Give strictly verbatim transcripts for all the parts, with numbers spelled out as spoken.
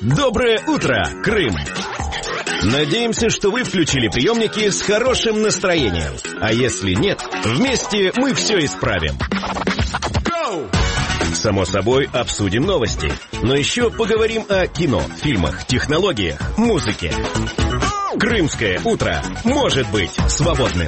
Доброе утро, Крым! Надеемся, что вы включили приемники с хорошим настроением. А если нет, вместе мы все исправим. Go! Само собой, обсудим новости. Но еще поговорим о кино, фильмах, технологиях, музыке. Крымское утро может быть свободным.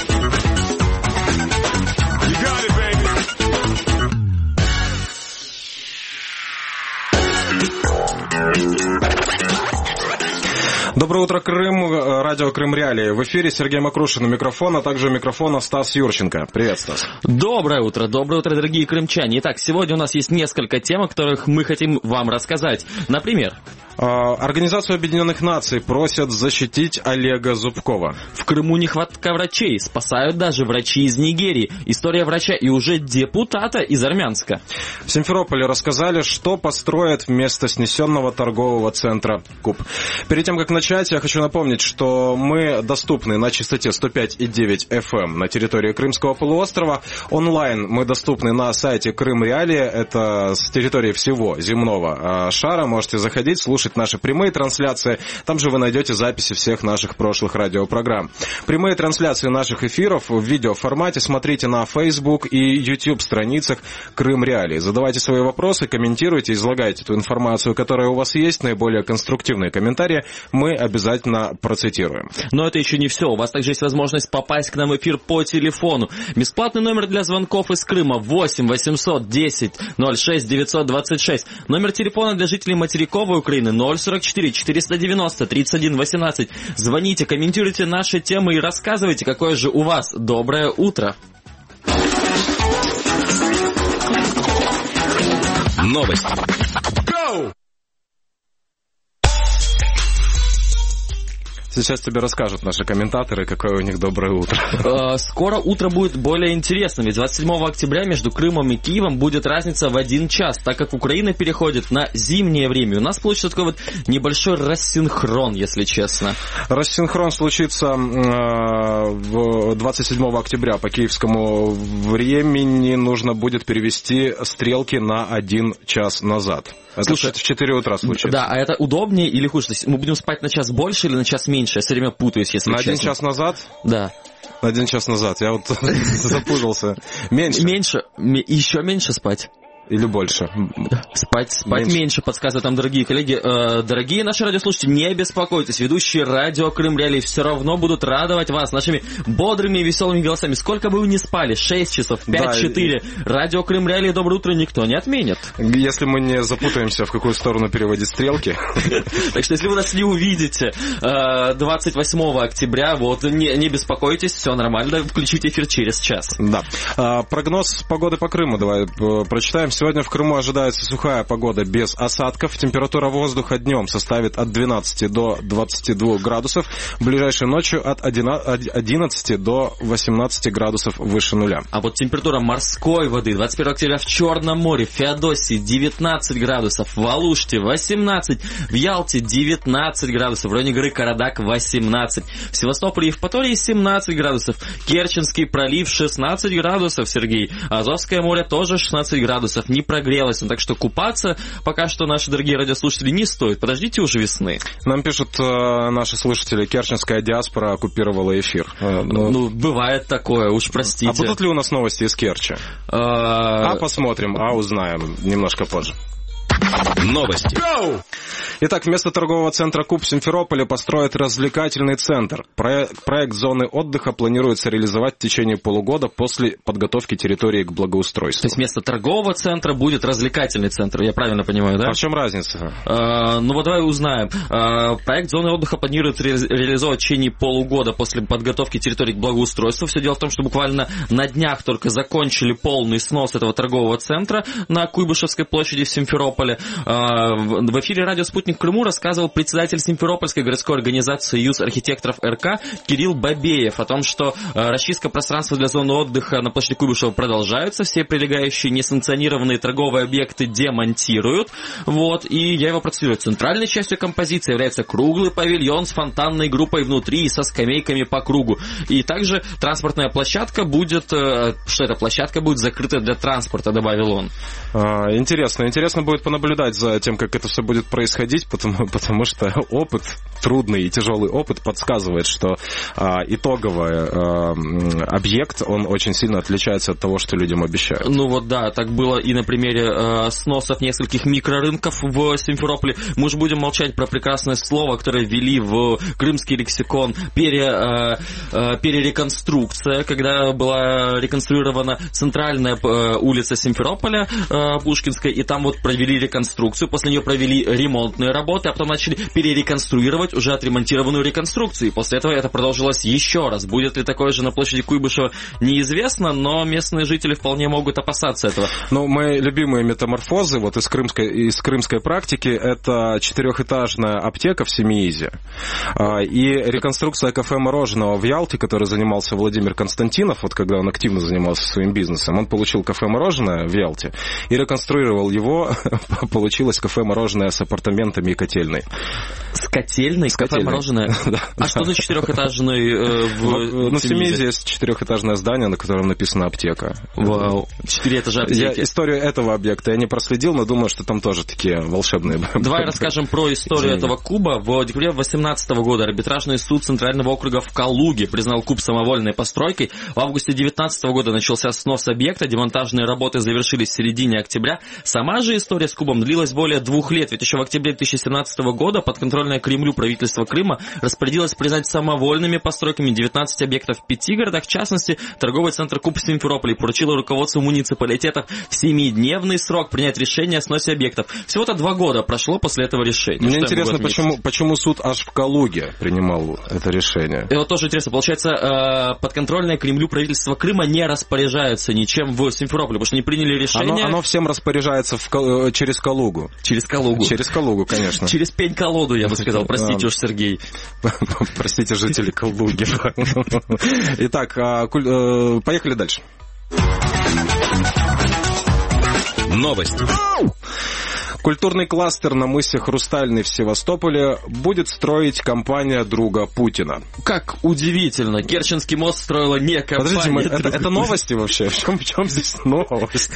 Доброе утро, Крым. Радио Крым Реалии. В эфире Сергей Макрушин у микрофона, а также у микрофона Стас Юрченко. Привет, Стас. Доброе утро, доброе утро, дорогие крымчане. Итак, сегодня у нас есть несколько тем, о которых мы хотим вам рассказать. Например... Организацию Объединенных Наций просят защитить Олега Зубкова. В Крыму нехватка врачей. Спасают даже врачи из Нигерии. История врача и уже депутата из Армянска. В Симферополе рассказали, что построят вместо снесенного торгового центра КУП. Перед тем, как начать, я хочу напомнить, что мы доступны на частоте сто пять и девять эф эм на территории Крымского полуострова. Онлайн мы доступны на сайте Крым Реалии. Это с территории всего земного шара. Можете заходить, слушать наши прямые трансляции. Там же вы найдете записи всех наших прошлых радиопрограмм. Прямые трансляции наших эфиров в видеоформате смотрите на Facebook и YouTube страницах Крым Реалии. Задавайте свои вопросы, комментируйте, излагайте ту информацию, которая у вас есть. Наиболее конструктивные комментарии мы обязательно процитируем. Но это еще не все. У вас также есть возможность попасть к нам в эфир по телефону. Бесплатный номер для звонков из Крыма восемь восемьсот десять ноль шесть девятьсот двадцать шесть. Номер телефона для жителей материковой Украины ноль сорок четыре четыреста девяносто тридцать один восемнадцать. Звоните, комментируйте наши темы и рассказывайте, какое же у вас доброе утро. Новости. Go! Сейчас тебе расскажут наши комментаторы, какое у них доброе утро. Скоро утро будет более интересным, ведь двадцать седьмого октября между Крымом и Киевом будет разница в один час, так как Украина переходит на зимнее время. У нас получится такой вот небольшой рассинхрон, если честно. Рассинхрон случится двадцать седьмого октября по киевскому времени. Нужно будет перевести стрелки на один час назад. Это Слушай, в четыре утра случится. Да, а это удобнее или хуже? То есть мы будем спать на час больше или на час меньше? Я все время путаюсь, если на честно. На один час назад? Да. На один час назад. Я вот запутался. Меньше? Меньше. Еще меньше спать. Или больше? Спать, спать меньше. меньше, подсказывают там дорогие коллеги. Э, дорогие наши радиослушатели, не беспокойтесь. Ведущие радио Крым Реалии все равно будут радовать вас нашими бодрыми и веселыми голосами. Сколько бы вы ни спали, шесть часов, пять-четыре. Да. Радио Крым Реалии доброе утро никто не отменит. Если мы не запутаемся, в какую сторону переводить стрелки. Так что, если вы нас не увидите двадцать восьмого октября, вот, не беспокойтесь, все нормально, включите эфир через час. Да. Прогноз погоды по Крыму давай прочитаем. Сегодня в Крыму ожидается сухая погода без осадков. Температура воздуха днем составит от двенадцати до двадцати двух градусов. Ближайшей ночью от одиннадцати до восемнадцати градусов выше нуля. А вот температура морской воды двадцать первого октября в Черном море, в Феодосии девятнадцать градусов, в Алуште восемнадцать, в Ялте девятнадцать градусов, в районе горы Карадак восемнадцать, в Севастополе и Евпатории семнадцать градусов, Керченский пролив шестнадцать градусов, Сергей, Азовское море тоже шестнадцать градусов. Не прогрелось, так что купаться пока что, наши дорогие радиослушатели, не стоит. Подождите уже весны. Нам пишут э, наши слушатели, керченская диаспора оккупировала эфир. Э, ну, ну, бывает такое, уж простите. А будут ли у нас новости из Керчи? А посмотрим, а узнаем немножко позже. Новости. Go! Итак, вместо торгового центра КУП в Симферополе построят развлекательный центр. Проект, проект зоны отдыха планируется реализовать в течение полугода после подготовки территории к благоустройству. То есть вместо торгового центра будет развлекательный центр, я правильно понимаю, да? А в чем разница? А, ну вот давай узнаем. А, проект зоны отдыха планируют ре- реализовать в течение полугода после подготовки территории к благоустройству. Все дело в том, что буквально на днях только закончили полный снос этого торгового центра на Куйбышевской площади в Симферополе. А, в, в эфире радио «Спутник» Крыму рассказывал председатель Симферопольской городской организации «Союз архитекторов РК» Кирилл Бабеев о том, что э, расчистка пространства для зоны отдыха на площади Куйбышева продолжается, все прилегающие несанкционированные торговые объекты демонтируют, вот, и я его процитирую. Центральной частью композиции является круглый павильон с фонтанной группой внутри и со скамейками по кругу, и также транспортная площадка будет, э, что эта площадка будет закрыта для транспорта, добавил он. А, интересно, интересно будет понаблюдать за тем, как это все будет происходить. проводить, потому, потому что опыт, трудный и тяжелый опыт подсказывает, что а, итоговый а, объект, он очень сильно отличается от того, что людям обещают. Ну вот да, так было и на примере э, сносов нескольких микрорынков в Симферополе. Мы же будем молчать про прекрасное слово, которое ввели в крымский лексикон, пере, э, э, перереконструкция, когда была реконструирована центральная э, улица Симферополя, э, Пушкинская, и там вот провели реконструкцию, после нее провели ремонтные работы, а потом начали перереконструировать уже отремонтированную реконструкцию. И после этого это продолжилось еще раз. Будет ли такое же на площади Куйбышева, неизвестно, но местные жители вполне могут опасаться этого. Ну, мои любимые метаморфозы вот из крымской, из крымской практики — это четырехэтажная аптека в Семиизе и реконструкция кафе-мороженого в Ялте, который занимался Владимир Константинов, вот когда он активно занимался своим бизнесом. Он получил кафе-мороженое в Ялте и реконструировал его. Получилось кафе-мороженое с апартаментами и котельной. С котельной? С котельной. Кафе-мороженое? Да. А да. Что за четырехэтажный э, в Ну, в Семиизе есть четырехэтажное здание, на котором написана аптека. Вау. Четыре этажа аптеки. Я историю этого объекта я не проследил, но думаю, что там тоже такие волшебные. Давай расскажем про историю этого куба. В декабре две тысячи восемнадцатого года арбитражный суд Центрального округа в Калуге признал куб самовольной постройкой. В августе две тысячи девятнадцатого года начался снос объекта. Демонтажные работы завершились в середине октября. Сама же история с кубом длилась более двух лет. Ведь еще в октябре две тысячи семнадцатого года подконтрольное Кремлю правительство Крыма распорядилось признать самовольными постройками девятнадцать объектов в пяти городах. В частности, торговый центр Куб Симферополя поручило руководству муниципалитетов в семидневный срок принять решение о сносе объектов. Всего-то два года прошло после этого решения. Мне Что интересно, почему, почему суд аж в Калуге принимал это решение? И вот тоже интересно. Получается, подконтрольное Кремлю правительство Крыма не распоряжается ничем в Симферополе, потому что не приняли решение. Оно, оно всем распоряжается в Кал... через Калугу. Через Калугу. Через Калугу, конечно. Через пень-колоду, я бы сказал. Простите уж, Сергей. Простите, жители Калуги. Итак, поехали дальше. Новость. Культурный кластер на мысе Хрустальный в Севастополе будет строить компания друга Путина. Как удивительно. Керченский мост строила не компания. Подождите, мы, это, это новости вообще? В чем, в чем здесь новость?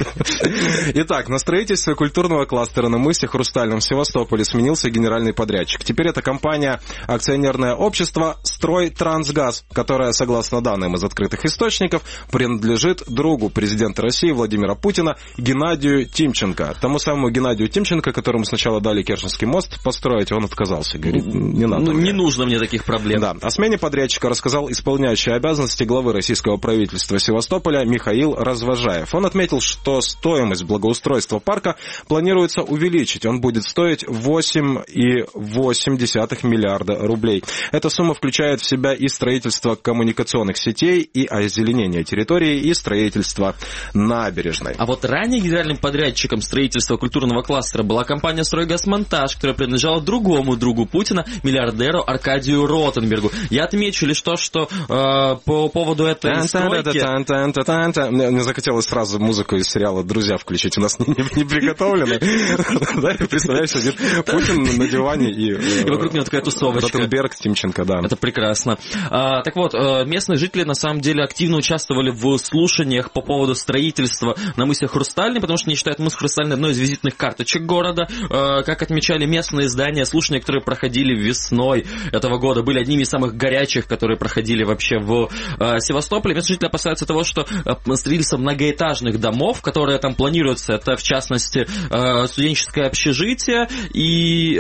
Итак, на строительстве культурного кластера на мысе Хрустальном в Севастополе сменился генеральный подрядчик. Теперь это компания акционерное общество «Стройтрансгаз», которая, согласно данным из открытых источников, принадлежит другу президента России Владимира Путина Геннадию Тимченко. Тому самому Геннадию Тимченко, которому сначала дали Керченский мост построить, он отказался. Говорит, не надо. Ну, мне. не нужно мне таких проблем. Да. О смене подрядчика рассказал исполняющий обязанности главы российского правительства Севастополя Михаил Развожаев. Он отметил, что стоимость благоустройства парка планируется увеличить. Он будет стоить восемь целых восемь десятых миллиарда рублей. Эта сумма включает в себя и строительство коммуникационных сетей, и озеленение территории, и строительство набережной. А вот ранее генеральным подрядчиком строительства культурного кластера была компания «Стройгазмонтаж», которая принадлежала другому другу Путина, миллиардеру Аркадию Ротенбергу. Я отмечу лишь то, что э, по поводу этой стройки... Мне захотелось сразу музыку из сериала «Друзья» включить. У нас не приготовлено. Представляешь, сидит Путин на диване и... И вокруг него такая тусовочка. Ротенберг, Тимченко, да. Это прекрасно. Так вот, местные жители на самом деле активно участвовали в слушаниях по поводу строительства на мысе Хрустальный, потому что они считают мыс Хрустальный одной из визитных карточек города. Как отмечали местные издания, слушания, которые проходили весной этого года, были одними из самых горячих, которые проходили вообще в Севастополе. Местные жители опасаются того, что строительство многоэтажных домов, которые там планируются, это в частности студенческое общежитие и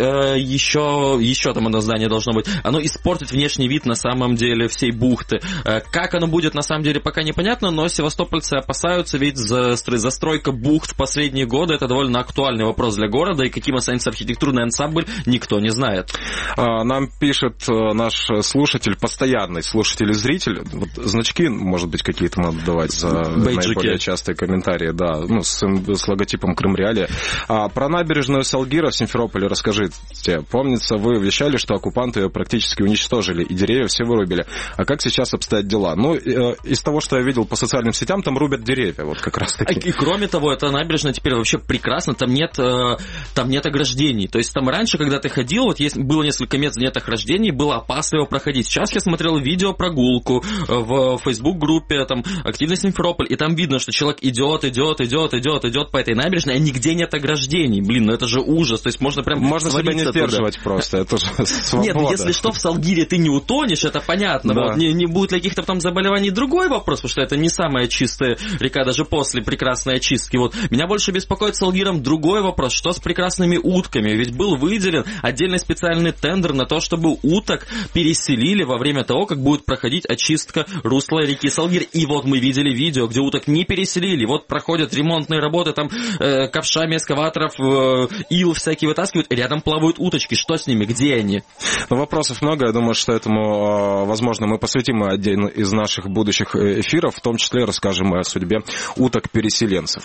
еще, еще там одно здание должно быть, оно испортит внешний вид на самом деле всей бухты. Как оно будет на самом деле пока непонятно, но севастопольцы опасаются, ведь застройка бухт в последние годы это довольно актуальный вопрос для города, и каким останется архитектурный ансамбль, никто не знает. Нам пишет наш слушатель, постоянный слушатель и зритель, вот значки, может быть, какие-то надо давать за Бейджики. Наиболее частые комментарии, да, ну, с, с логотипом Крымреалия. А про набережную Салгира в Симферополе расскажите. Помнится, вы вещали, что оккупанты ее практически уничтожили, и деревья все вырубили. А как сейчас обстоят дела? Ну, из того, что я видел по социальным сетям, там рубят деревья, вот как раз таки. И кроме того, эта набережная теперь вообще прекрасна, там нет э, там нет ограждений. То есть там раньше, когда ты ходил, вот есть, было несколько мест нет ограждений, было опасливо проходить. Сейчас я смотрел видеопрогулку в Facebook-группе, там, активность Симферополь, и там видно, что человек идет, идет, идет, идет, идет по этой набережной, а нигде нет ограждений. Блин, ну это же ужас. То есть можно прям можно себя не сдерживать туда. Просто, это же свобода. Нет, ну если что, в Салгире ты не утонешь, это понятно. Да. Вот, не, не будет каких-то там заболеваний, другой вопрос, потому что это не самая чистая река, даже после прекрасной очистки. Вот. Меня больше беспокоит с Салгиром другой вопрос, что с прекрасными утками? Ведь был выделен отдельный специальный тендер на то, чтобы уток переселили во время того, как будет проходить очистка русла реки Салгир. И вот мы видели видео, где уток не переселили. Вот проходят ремонтные работы, там э, ковшами эскаваторов, э, ил всякие вытаскивают, рядом плавают уточки. Что с ними? Где они? Ну, вопросов много. Я думаю, что этому, возможно, мы посвятим один из наших будущих эфиров, в том числе расскажем о судьбе уток-переселенцев.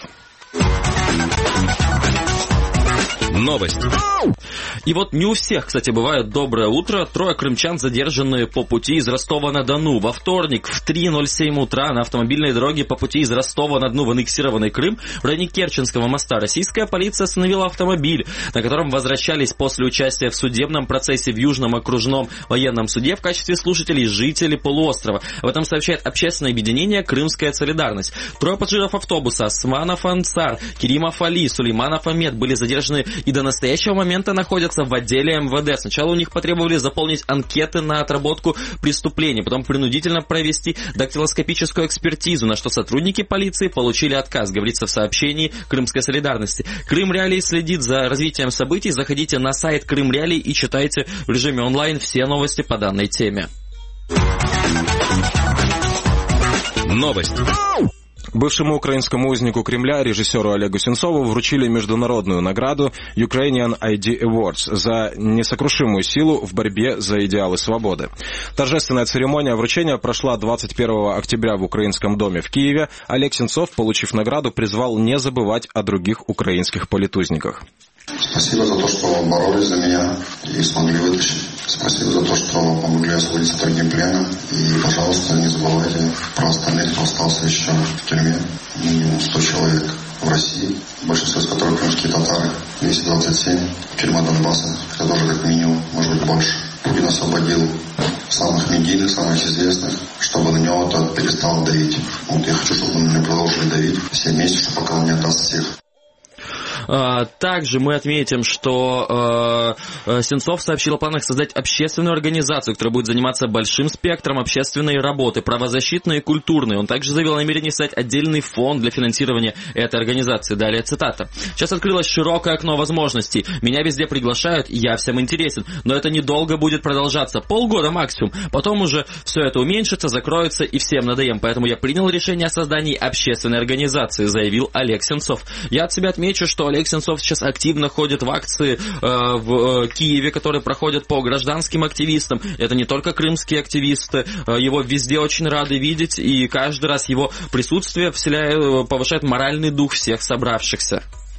Новость. И вот не у всех, кстати, бывает доброе утро. Трое крымчан, задержанные по пути из Ростова-на-Дону. Во вторник в три ноль семь утра на автомобильной дороге по пути из Ростова-на-Дону в аннексированный Крым в районе Керченского моста российская полиция остановила автомобиль, на котором возвращались после участия в судебном процессе в Южном окружном военном суде в качестве слушателей жители полуострова. Об этом сообщает общественное объединение «Крымская солидарность». Трое пассажиров автобуса Османов Ансар, Керимов Али, Сулейманов Амед были задержаны и до настоящего момента находятся в отделе эм вэ дэ. Сначала у них потребовали заполнить анкеты на отработку преступлений, потом принудительно провести дактилоскопическую экспертизу, на что сотрудники полиции получили отказ, говорится в сообщении Крымской солидарности. Крым Реалии следит за развитием событий. Заходите на сайт Крым Реалии и читайте в режиме онлайн все новости по данной теме. Новость. Бывшему украинскому узнику Кремля, режиссеру Олегу Сенцову, вручили международную награду Ukrainian ай ди Awards за несокрушимую силу в борьбе за идеалы свободы. Торжественная церемония вручения прошла двадцать первого октября в Украинском доме в Киеве. Олег Сенцов, получив награду, призвал не забывать о других украинских политузниках. Спасибо за то, что боролись за меня и смогли вытащить. Спасибо за то, что помогли освободиться другим пленом. И, пожалуйста, не забывайте про остальных, кто остался еще в тюрьме. Минимум сто человек в России, большинство из которых крымские татары. двести двадцать семь тюрьма Донбасса. Это тоже как минимум, может быть, больше. Путин освободил самых медийных, самых известных, чтобы на него тот перестал давить. Вот я хочу, чтобы он мне продолжили давить все месяцы, пока он не отдаст всех. Также мы отметим, что э, Сенцов сообщил о планах создать общественную организацию, которая будет заниматься большим спектром общественной работы, правозащитной и культурной. Он также заявил о намерении создать отдельный фонд для финансирования этой организации. Далее цитата. «Сейчас открылось широкое окно возможностей. Меня везде приглашают, я всем интересен. Но это недолго будет продолжаться. Полгода максимум. Потом уже все это уменьшится, закроется и всем надоем. Поэтому я принял решение о создании общественной организации», заявил Олег Сенцов. Я от себя отмечу, что Олег Сенцов сейчас активно ходит в акции э, в э, Киеве, которые проходят по гражданским активистам. Это не только крымские активисты. Э, его везде очень рады видеть, и каждый раз его присутствие вселяет, повышает моральный дух всех собравшихся.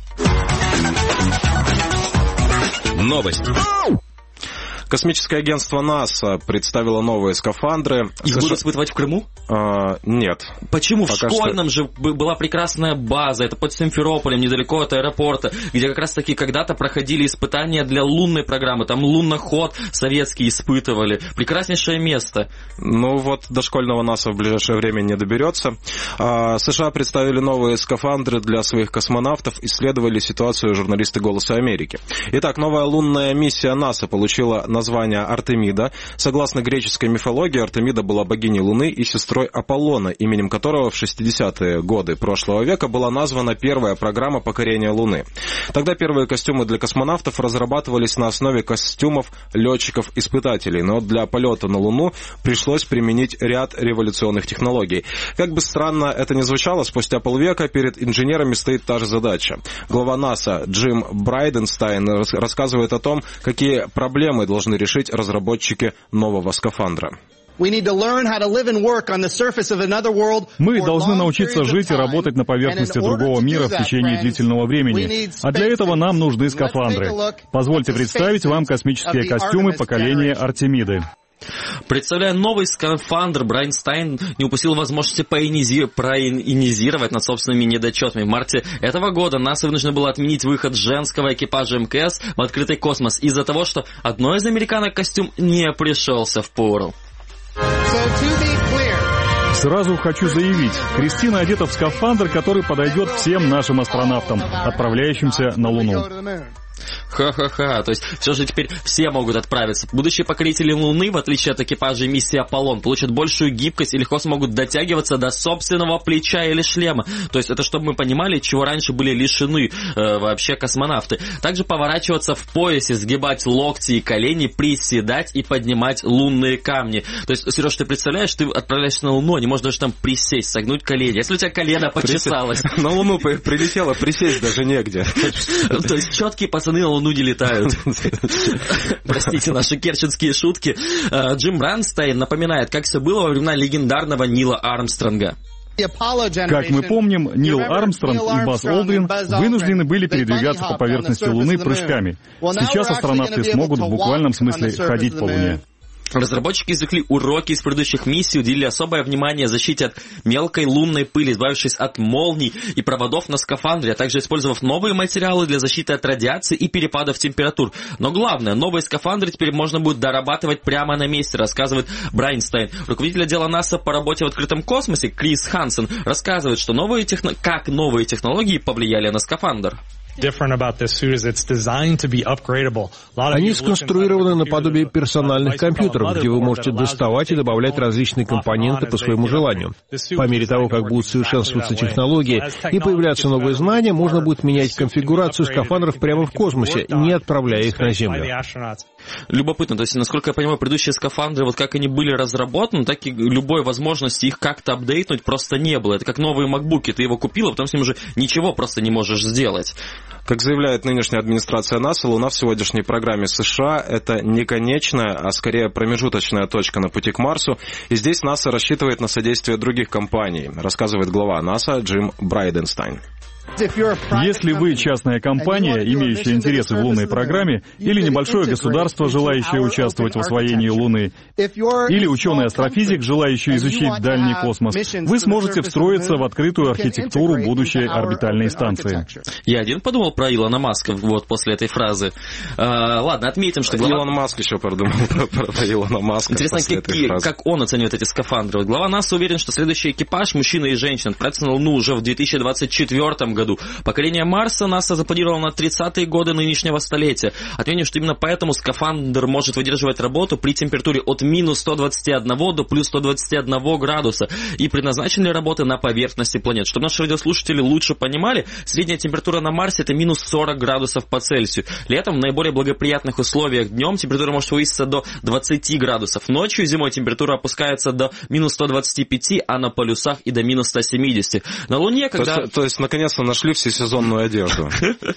Новость. Космическое агентство НАСА представило новые скафандры. Их США... будут испытывать в Крыму? А, нет. Почему? Пока в Школьном что... же была прекрасная база, это под Симферополем, недалеко от аэропорта, где как раз-таки когда-то проходили испытания для лунной программы, там луноход советский испытывали. Прекраснейшее место. Ну вот, до школьного НАСА в ближайшее время не доберется. А, США представили новые скафандры для своих космонавтов, исследовали ситуацию журналисты «Голоса Америки». Итак, новая лунная миссия НАСА получила название Артемида. Согласно греческой мифологии, Артемида была богиней Луны и сестрой Аполлона, именем которого в шестидесятые годы прошлого века была названа первая программа покорения Луны. Тогда первые костюмы для космонавтов разрабатывались на основе костюмов летчиков-испытателей, но для полета на Луну пришлось применить ряд революционных технологий. Как бы странно это ни звучало, спустя полвека перед инженерами стоит та же задача. Глава НАСА Джим Брайденстайн рассказывает о том, какие проблемы должны решить разработчики нового скафандра. Мы должны научиться жить и работать на поверхности другого мира в течение длительного времени. А для этого нам нужны скафандры. Позвольте представить вам космические костюмы поколения Артемиды. Представляя новый скафандр, Брайан Стайн не упустил возможности поинизировать, проинизировать над собственными недочетами. В марте этого года НАСА вынуждена была отменить выход женского экипажа МКС в открытый космос из-за того, что одной из американок костюм не пришелся в пору. Сразу хочу заявить, Кристина одета в скафандр, который подойдет всем нашим астронавтам, отправляющимся на Луну. Ха-ха-ха, то есть все же теперь все могут отправиться. Будущие покорители Луны, в отличие от экипажа миссии Аполлон, получат большую гибкость и легко смогут дотягиваться до собственного плеча или шлема. То есть это чтобы мы понимали, чего раньше были лишены э, вообще космонавты. Также поворачиваться в поясе, сгибать локти и колени, приседать и поднимать лунные камни. То есть, Сереж, ты представляешь, ты отправляешься на Луну, не можешь даже там присесть, согнуть колени. Если у тебя колено почесалось... На Луну прилетело, присесть даже негде. То есть четкие пацаны на Луну не летают. Простите наши керченские шутки. Джим Бранстайн напоминает, как все было во времена легендарного Нила Армстронга. Как мы помним, Нил Армстронг и Базз Олдрин вынуждены были передвигаться по поверхности Луны прыжками. Сейчас астронавты смогут в буквальном смысле ходить по Луне. Разработчики извлекли уроки из предыдущих миссий, уделили особое внимание защите от мелкой лунной пыли, избавившись от молний и проводов на скафандре, а также использовав новые материалы для защиты от радиации и перепадов температур. Но главное, новые скафандры теперь можно будет дорабатывать прямо на месте, рассказывает Брайан Стайн. Руководитель отдела НАСА по работе в открытом космосе Крис Хансен рассказывает, что новые техно... как новые технологии повлияли на скафандр. Они сконструированы наподобие персональных компьютеров, где вы можете доставать и добавлять различные компоненты по своему желанию. По мере того, как будут совершенствоваться технологии и появляться новые знания, можно будет менять конфигурацию скафандров прямо в космосе, не отправляя их на Землю. Любопытно, то есть, насколько я понимаю, предыдущие скафандры, вот как они были разработаны, так и любой возможности их как-то апдейтнуть просто не было. Это как новые макбуки, ты его купил, а потом с ним уже ничего просто не можешь сделать. Как заявляет нынешняя администрация НАСА, Луна в сегодняшней программе США — это не конечная, а скорее промежуточная точка на пути к Марсу. И здесь НАСА рассчитывает на содействие других компаний, рассказывает глава НАСА Джим Брайденстайн. Если вы частная компания, имеющая интересы в лунной программе, или небольшое государство, желающее участвовать в освоении Луны, или ученый-астрофизик, желающий изучить дальний космос, вы сможете встроиться в открытую архитектуру будущей орбитальной станции. Я один подумал про Илона Маска вот после этой фразы. А, ладно, отметим, что глава... Илон Маск еще подумал про, про, про Илона Маска. Интересно, как, как он оценивает эти скафандры. Вот глава НАСА уверен, что следующий экипаж, мужчина и женщина, отправится на Луну уже в две тысячи двадцать четвёртом году. Покорение Марса НАСА запланировало на тридцатые годы нынешнего столетия. Отметим, что именно поэтому скафандр может выдерживать работу при температуре от минус ста двадцати одного до плюс ста двадцати одного градуса и предназначен для работы на поверхности планет. Чтобы наши радиослушатели лучше понимали, средняя температура на Марсе — это минус сорок градусов по Цельсию. Летом в наиболее благоприятных условиях днем температура может повыситься до двадцати градусов. Ночью и зимой температура опускается до минус ста двадцати пяти, а на полюсах и до минус ста семидесяти. На Луне, когда... То есть, то есть наконец-то нашли всесезонную одежду.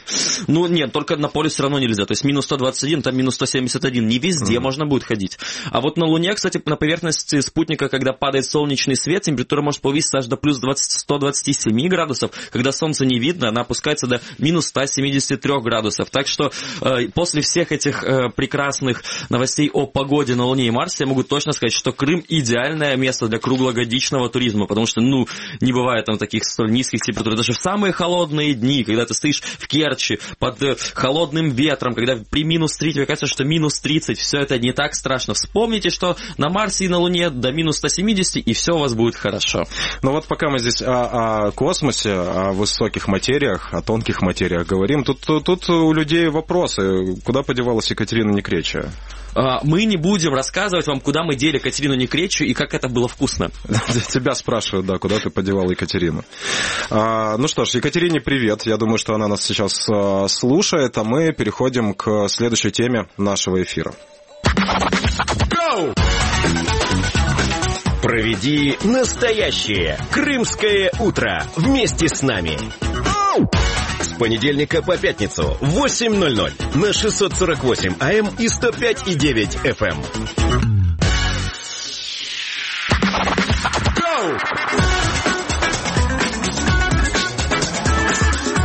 Ну, нет, только на полюс все равно нельзя. То есть минус сто двадцать один, там минус сто семьдесят один. Не везде mm. можно будет ходить. А вот на Луне, кстати, на поверхности спутника, когда падает солнечный свет, температура может повыситься аж до плюс ста двадцати семи градусов. Когда солнце не видно, она опускается до минус ста семидесяти трёх градусов. Так что э, после всех этих э, прекрасных новостей о погоде на Луне и Марсе, я могу точно сказать, что Крым идеальное место для круглогодичного туризма, потому что, ну, не бывает там таких столь низких температур. Даже в самые холодные дни, когда ты стоишь в Керчи под э, холодным ветром, когда при минус три, тебе кажется, что минус тридцать, все это не так страшно. Вспомните, что на Марсе и на Луне до минус ста семидесяти, и все у вас будет хорошо. Ну вот пока мы здесь о, о космосе, о высоких материях, о тонких материях говорим, тут, тут, тут у людей вопросы. Куда подевалась Екатерина Некречия? Мы не будем рассказывать вам, куда мы дели Екатерину Некречию и как это было вкусно. Тебя спрашивают, да, куда ты подевал Екатерину. А, ну что ж, Екатерине привет. Я думаю, что она нас сейчас а, слушает, а мы переходим к следующей теме нашего эфира. Go! Проведи настоящее крымское утро вместе с нами. С понедельника по пятницу в восемь ноль ноль на шестьсот сорок восемь АМ и сто пять и девять эф эм.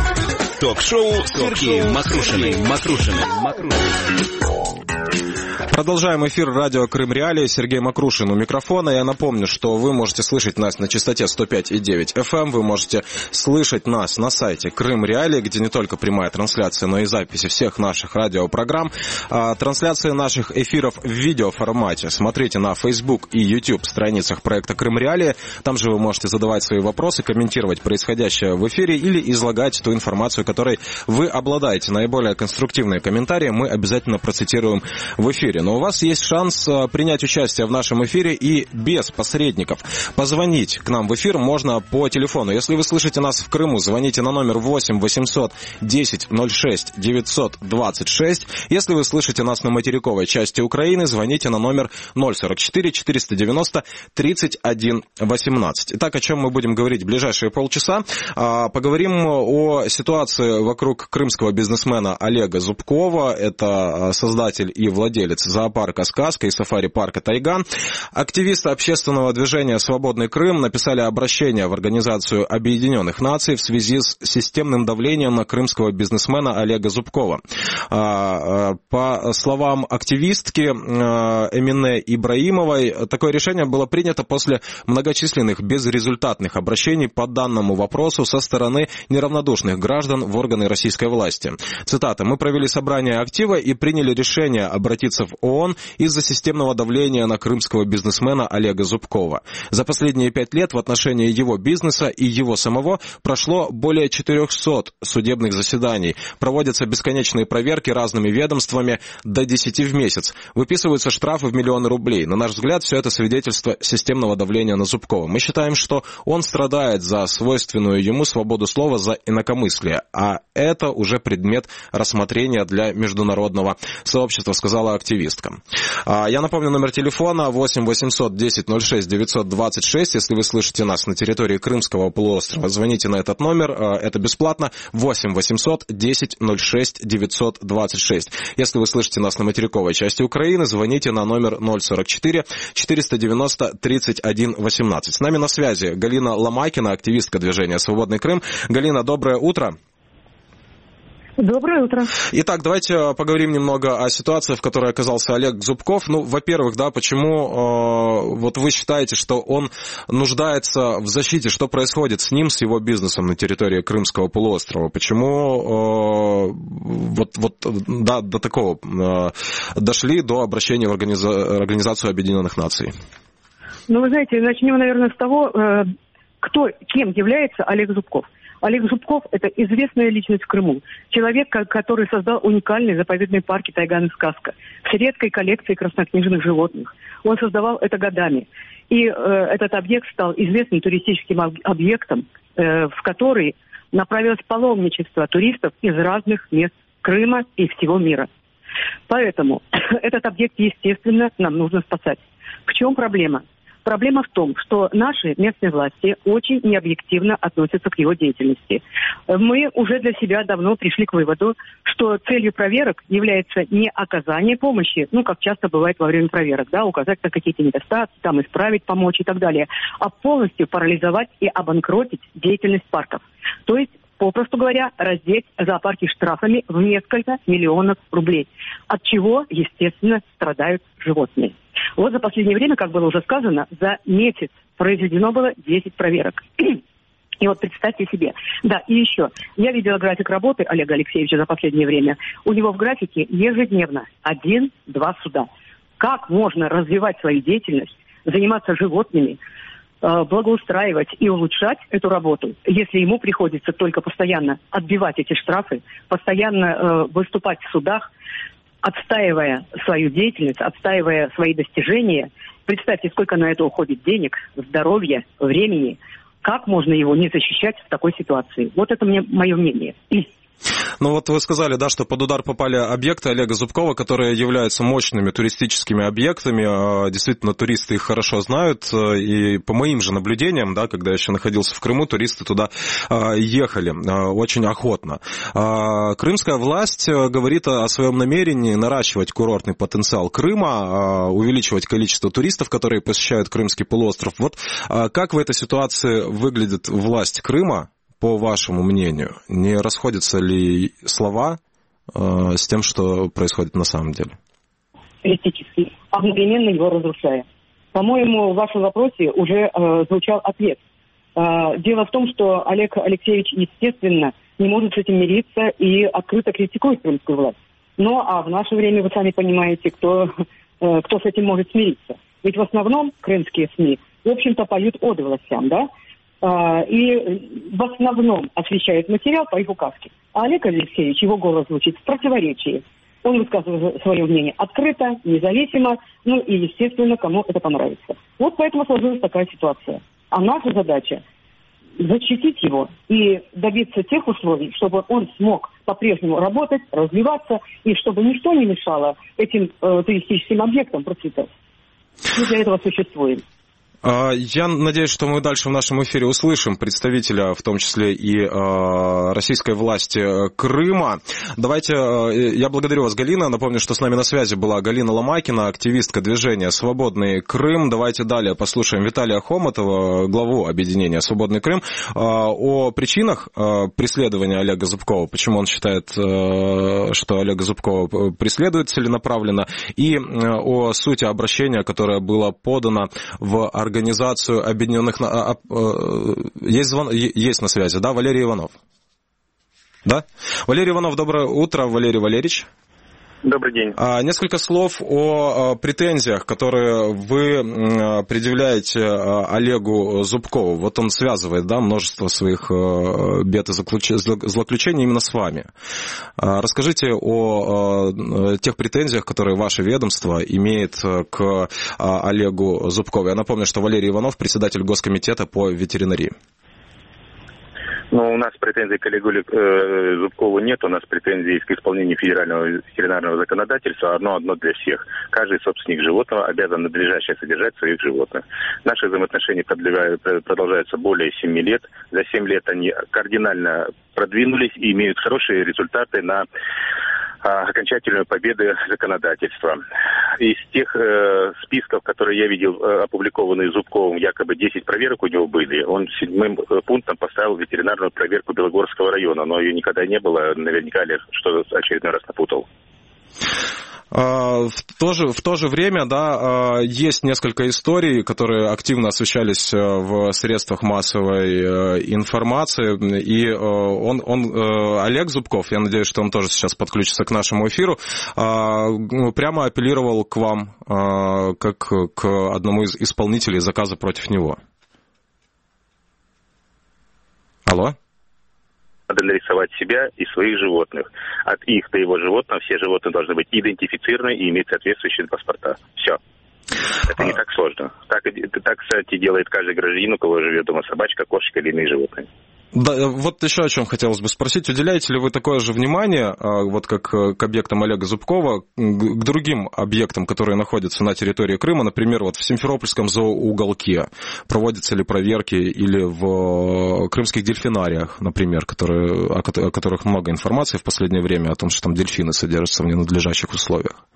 Ток-шоу с Сергеем Макрушиным. Макрушиным. Продолжаем эфир радио Крым Реалии. Сергей Макрушин у микрофона. Я напомню, что вы можете слышать нас на частоте сто пять и девять эф эм. Вы можете слышать нас на сайте Крым Реалии, где не только прямая трансляция, но и записи всех наших радиопрограмм. Трансляции наших эфиров в видеоформате смотрите на Facebook и YouTube страницах проекта Крым Реалии. Там же вы можете задавать свои вопросы, комментировать происходящее в эфире или излагать ту информацию, которой вы обладаете. Наиболее конструктивные комментарии мы обязательно процитируем в эфире. Но у вас есть шанс принять участие в нашем эфире и без посредников. Позвонить к нам в эфир можно по телефону. Если вы слышите нас в Крыму, звоните на номер восемь восемьсот десять ноль шесть девятьсот двадцать шесть. Если вы слышите нас на материковой части Украины, звоните на номер ноль сорок четыре четыреста девяносто тридцать один восемнадцать. Итак, о чем мы будем говорить в ближайшие полчаса? Поговорим о ситуации вокруг крымского бизнесмена Олега Зубкова. Это создатель и владелец зоопарка «Сказка» и сафари-парка «Тайган». Активисты общественного движения «Свободный Крым» написали обращение в Организацию Объединенных Наций в связи с системным давлением на крымского бизнесмена Олега Зубкова. По словам активистки Эмине Ибраимовой, такое решение было принято после многочисленных безрезультатных обращений по данному вопросу со стороны неравнодушных граждан в органы российской власти. Цитата: «Мы провели собрание актива и приняли решение обратиться в ООН из-за системного давления на крымского бизнесмена Олега Зубкова. За последние пять лет в отношении его бизнеса и его самого прошло более четырехсот судебных заседаний. Проводятся бесконечные проверки разными ведомствами до десяти в месяц. Выписываются штрафы в миллионы рублей. На наш взгляд, все это свидетельство системного давления на Зубкова. Мы считаем, что он страдает за свойственную ему свободу слова, за инакомыслие. А это уже предмет рассмотрения для международного сообщества», сказала активистка. Я напомню, номер телефона восемь восемьсот десять ноль шесть девятьсот двадцать шесть. Если вы слышите нас на территории Крымского полуострова, звоните на этот номер. Это бесплатно. восемь восемьсот десять ноль шесть девятьсот двадцать шесть. Если вы слышите нас на материковой части Украины, звоните на номер ноль сорок четыре четыреста девяносто тридцать один восемнадцать. С нами на связи Галина Ломакина, активистка движения «Свободный Крым». Галина, доброе утро. Доброе утро. Итак, давайте поговорим немного о ситуации, в которой оказался Олег Зубков. Ну, во-первых, да, почему э, вот вы считаете, что он нуждается в защите? Что происходит с ним, с его бизнесом на территории Крымского полуострова? Почему э, вот, вот да, до такого э, дошли, до обращения в Организа- Организацию Объединенных Наций? Ну, вы знаете, начнем, наверное, с того, э, кто, кем является Олег Зубков. Олег Зубков – это известная личность в Крыму. Человек, который создал уникальный заповедный парк «Тайган» и «Сказка» с редкой коллекцией краснокнижных животных. Он создавал это годами. И э, этот объект стал известным туристическим объектом, э, в который направилось паломничество туристов из разных мест Крыма и всего мира. Поэтому этот объект, естественно, нам нужно спасать. В чем проблема? Проблема в том, что наши местные власти очень необъективно относятся к его деятельности. Мы уже для себя давно пришли к выводу, что целью проверок является не оказание помощи, ну, как часто бывает во время проверок, да, указать на какие-то недостатки, там, исправить, помочь и так далее, а полностью парализовать и обанкротить деятельность парков. То есть, попросту говоря, раздеть зоопарки штрафами в несколько миллионов рублей, от чего, естественно, страдают животные. Вот за последнее время, как было уже сказано, за месяц произведено было десять проверок. И вот представьте себе. Да, и еще. Я видела график работы Олега Алексеевича за последнее время. У него в графике ежедневно один-два суда. Как можно развивать свою деятельность, заниматься животными, благоустраивать и улучшать эту работу, если ему приходится только постоянно отбивать эти штрафы, постоянно э, выступать в судах, отстаивая свою деятельность, отстаивая свои достижения. Представьте, сколько на это уходит денег, здоровья, времени. Как можно его не защищать в такой ситуации? Вот это мне мое мнение. Ну вот вы сказали, да, что под удар попали объекты Олега Зубкова, которые являются мощными туристическими объектами. Действительно, туристы их хорошо знают. И по моим же наблюдениям, да, когда я еще находился в Крыму, туристы туда ехали очень охотно. Крымская власть говорит о своем намерении наращивать курортный потенциал Крыма, увеличивать количество туристов, которые посещают Крымский полуостров. Вот как в этой ситуации выглядит власть Крыма? По вашему мнению, не расходятся ли слова э, с тем, что происходит на самом деле? туристический, одновременно его разрушая. По-моему, в вашем вопросе уже э, звучал ответ. Э, дело в том, что Олег Алексеевич, естественно, не может с этим мириться и открыто критикует крымскую власть. Ну, а в наше время, вы сами понимаете, кто, э, кто с этим может смириться. Ведь в основном крымские СМИ, в общем-то, поют оды властям, да? Э, и в основном освещают материал по их указке. А Олег Алексеевич, его голос звучит в противоречии. Он высказывает свое мнение открыто, независимо, ну и, естественно, кому это понравится. Вот поэтому сложилась такая ситуация. А наша задача защитить его и добиться тех условий, чтобы он смог по-прежнему работать, развиваться, и чтобы ничто не мешало этим э, туристическим объектам процветать. Мы для этого существуем. Я надеюсь, что мы дальше в нашем эфире услышим представителя, в том числе и э, российской власти Крыма. Давайте, э, я благодарю вас, Галина. Напомню, что с нами на связи была Галина Ломакина, активистка движения «Свободный Крым». Давайте далее послушаем Виталия Хомотова, главу объединения «Свободный Крым», э, о причинах э, преследования Олега Зубкова, почему он считает, э, что Олега Зубкова преследует целенаправленно, и э, о сути обращения, которое было подано в организацию Организацию Объединенных... Есть, звон... Есть на связи, да, Валерий Иванов? Да? Валерий Иванов, доброе утро, Валерий Валерьевич. Добрый день. А, несколько слов о претензиях, которые вы предъявляете Олегу Зубкову. Вот он связывает, да, множество своих бед и злоключений именно с вами. Расскажите о тех претензиях, которые ваше ведомство имеет к Олегу Зубкову. Я напомню, что Валерий Иванов, председатель Госкомитета по ветеринарии. Ну, у нас претензий к Олегу э, Зубкову нет, у нас претензий к исполнению федерального ветеринарного законодательства одно одно для всех. Каждый собственник животного обязан надлежаще содержать своих животных. Наши взаимоотношения продолжаются более семи лет. За семь лет они кардинально продвинулись и имеют хорошие результаты на окончательную победу законодательства. Из тех э, списков, которые я видел, э, опубликованные Зубковым, якобы десять проверок у него были, он седьмым пунктом поставил ветеринарную проверку Белогорского района, но ее никогда не было, наверняка Олег что-то очередной раз напутал. В то же, в то же время, да, есть несколько историй, которые активно освещались в средствах массовой информации, и он, он, Олег Зубков, я надеюсь, что он тоже сейчас подключится к нашему эфиру, прямо апеллировал к вам, как к одному из исполнителей заказа против него. Алло? Надо нарисовать себя и своих животных. От их до его животных все животные должны быть идентифицированы и иметь соответствующие паспорта. Все. Это не так сложно. Так, так, кстати, делает каждый гражданин, у кого живет дома собачка, кошечка или иные животные. Да, вот еще о чем хотелось бы спросить. Уделяете ли вы такое же внимание, вот как к объектам Олега Зубкова, к другим объектам, которые находятся на территории Крыма, например, вот в Симферопольском зооуголке? Проводятся ли проверки или в крымских дельфинариях, например, которые, о которых много информации в последнее время, о том, что там дельфины содержатся в ненадлежащих условиях?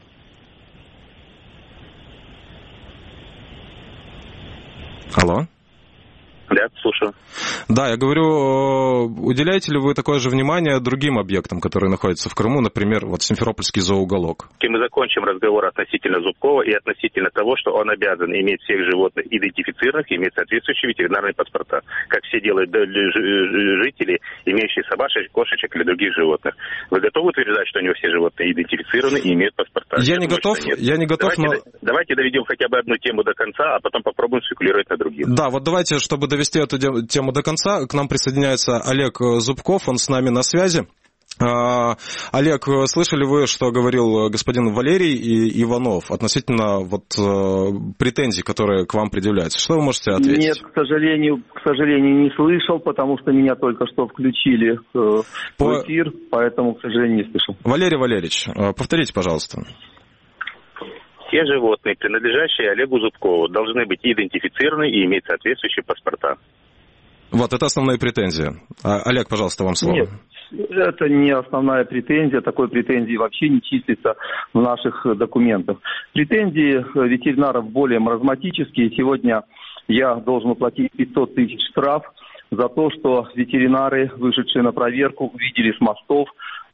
Алло? Да, слушаю. Да, я говорю, уделяете ли вы такое же внимание другим объектам, которые находятся в Крыму, например, вот Симферопольский зооуголок? И мы закончим разговор относительно Зубкова и относительно того, что он обязан иметь всех животных идентифицированных и иметь соответствующие ветеринарные паспорта, как все делают жители, имеющие собачек, кошечек или других животных. Вы готовы утверждать, что у него все животные идентифицированы и имеют паспорта? Я, я не думаю, готов, я не готов, давайте, но... Давайте доведем хотя бы одну тему до конца, а потом попробуем спекулировать на других. Да, вот давайте, чтобы довести эту тему до конца, к нам присоединяется Олег Зубков, он с нами на связи. Олег, слышали вы, что говорил господин Валерий Иванов относительно вот претензий, которые к вам предъявляются? Что вы можете ответить? Нет, к сожалению, к сожалению, не слышал, потому что меня только что включили в По... эфир, поэтому, к сожалению, не слышал. Валерий Валерьевич, повторите, пожалуйста. Все животные, принадлежащие Олегу Зубкову, должны быть идентифицированы и иметь соответствующие паспорта. Вот, это основная претензия. Олег, пожалуйста, вам слово. Нет, это не основная претензия. Такой претензии вообще не числится в наших документах. Претензии ветеринаров более маразматические. Сегодня я должен уплатить пятьсот тысяч штраф за то, что ветеринары, вышедшие на проверку, увидели с мостов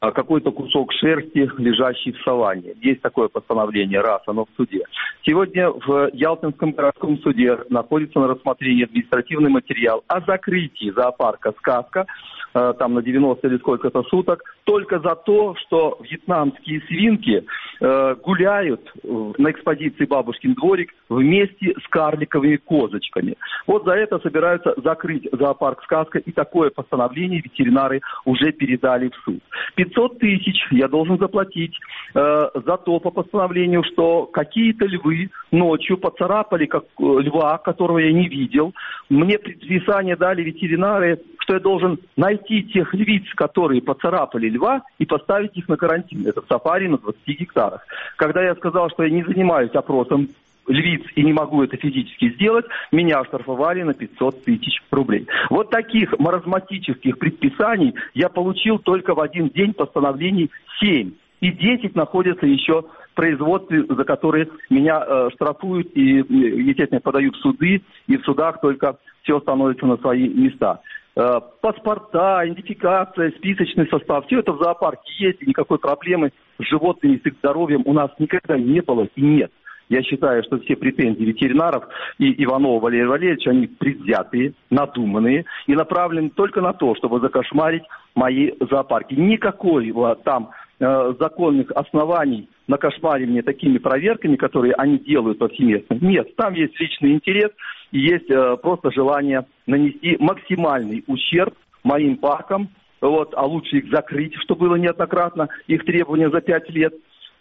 какой-то кусок шерсти, лежащий в саванне. Есть такое постановление, раз, оно в суде. Сегодня в Ялтинском городском суде находится на рассмотрении административный материал о закрытии зоопарка «Сказка», там на девяносто или сколько-то суток, только за то, что вьетнамские свинки э, гуляют на экспозиции «Бабушкин дворик» вместе с карликовыми козочками. Вот за это собираются закрыть зоопарк «Сказка», и такое постановление ветеринары уже передали в суд. пятьсот тысяч я должен заплатить э, за то по постановлению, что какие-то львы ночью поцарапали как, э, льва, которого я не видел. Мне предписание дали ветеринары, что я должен найти тех львиц, которые поцарапали льва, и поставить их на карантин. Это в сафари на двадцати гектарах. Когда я сказал, что я не занимаюсь опросом львиц и не могу это физически сделать, меня оштрафовали на пятьсот тысяч рублей. Вот таких маразматических предписаний я получил только в один день, постановлений семь. И десять находятся еще в производстве, за которые меня э, штрафуют и, естественно, подают в суды, и в судах только все становится на свои места. Э, паспорта, идентификация, списочный состав, все это в зоопарке есть, и никакой проблемы с животными, с их здоровьем у нас никогда не было и нет. Я считаю, что все претензии ветеринаров и Иванова Валерия Валерьевича, они предвзятые, надуманные и направлены только на то, чтобы закошмарить мои зоопарки. Никакой там э, законных оснований на кошмаривание такими проверками, которые они делают повсеместно, нет. Там есть личный интерес и есть э, просто желание нанести максимальный ущерб моим паркам, вот, а лучше их закрыть, что было неоднократно, их требования за пять лет.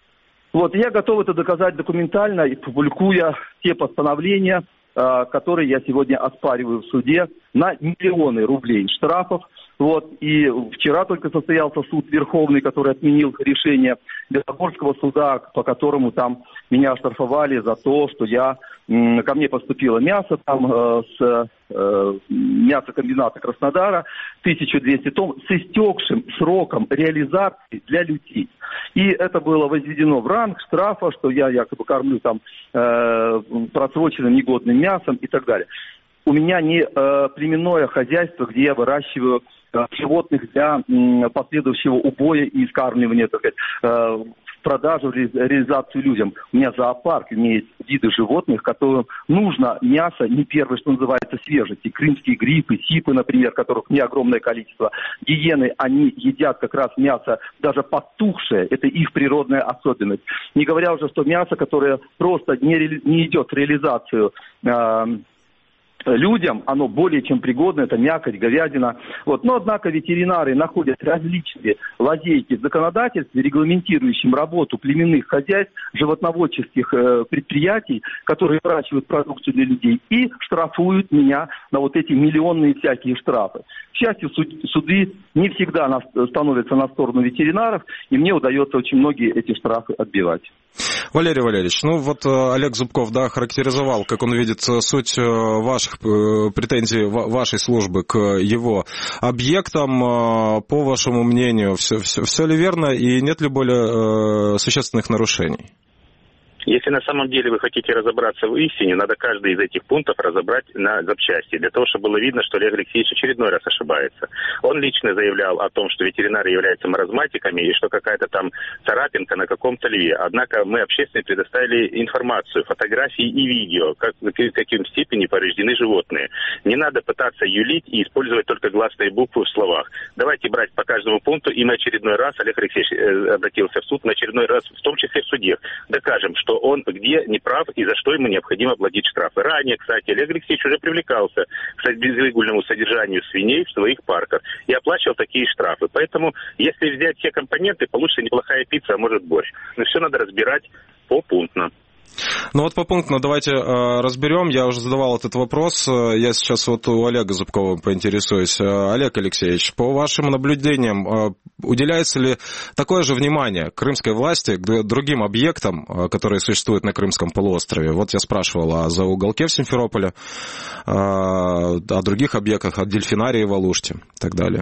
Вот, я готов это доказать документально, и публикуя те постановления, э, которые я сегодня оспариваю в суде, на миллионы рублей штрафов. Вот, и вчера только состоялся суд Верховный, который отменил решение Белогорского суда, по которому там меня оштрафовали за то, что я, м, ко мне поступило мясо там э, с э, мясокомбината Краснодара, тысяча двести тонн, с истекшим сроком реализации для людей. И это было возведено в ранг штрафа, что я якобы кормлю там э, просроченным негодным мясом и так далее. У меня не э, племенное хозяйство, где я выращиваю э, животных для э, последующего убоя и скармливания, так сказать, э, в продажу, ре, реализацию людям. У меня зоопарк, у меня есть виды животных, которым нужно мясо не первое, что называется, свежести. Крымские гриппы, сипы, например, которых не огромное количество. Гиены, они едят как раз мясо даже потухшее. Это их природная особенность. Не говоря уже, что мясо, которое просто не, ре, не идет в реализацию э, людям, оно более чем пригодно, это мякоть, говядина. Вот. Но, однако, ветеринары находят различные лазейки в законодательстве, регламентирующим работу племенных хозяйств, животноводческих э, предприятий, которые выращивают продукцию для людей, и штрафуют меня на вот эти миллионные всякие штрафы. К счастью, суд, суды не всегда на, становятся на сторону ветеринаров, и мне удается очень многие эти штрафы отбивать. Валерий Валерьевич, ну вот Олег Зубков, да, характеризовал, как он видит суть ваших претензий вашей службы к его объектам. По вашему мнению, все, все, все ли верно и нет ли более существенных нарушений? Если на самом деле вы хотите разобраться в истине, надо каждый из этих пунктов разобрать на запчасти, для того, чтобы было видно, что Олег Алексеевич очередной раз ошибается. Он лично заявлял о том, что ветеринары являются маразматиками и что какая-то там царапинка на каком-то льве. Однако мы общественно предоставили информацию, фотографии и видео, как, в какой степени повреждены животные. Не надо пытаться юлить и использовать только гласные буквы в словах. Давайте брать по каждому пункту, и мы очередной раз, Олег Алексеевич обратился в суд, мы очередной раз, в том числе в суде, докажем, что он где не прав и за что ему необходимо платить штрафы. Ранее, кстати, Олег Алексеевич уже привлекался к безвыгульному содержанию свиней в своих парках и оплачивал такие штрафы. Поэтому, если взять все компоненты, получится неплохая пицца, а может борщ. Но все надо разбирать попунктно. Ну вот попунктно давайте э, разберем. Я уже задавал этот вопрос. Я сейчас вот у Олега Зубкова поинтересуюсь. Олег Алексеевич, по вашим наблюдениям, э, уделяется ли такое же внимание крымской власти к другим объектам, э, которые существуют на Крымском полуострове? Вот я спрашивал о зооуголке в Симферополе, э, о других объектах, о дельфинарии в Алуште и так далее.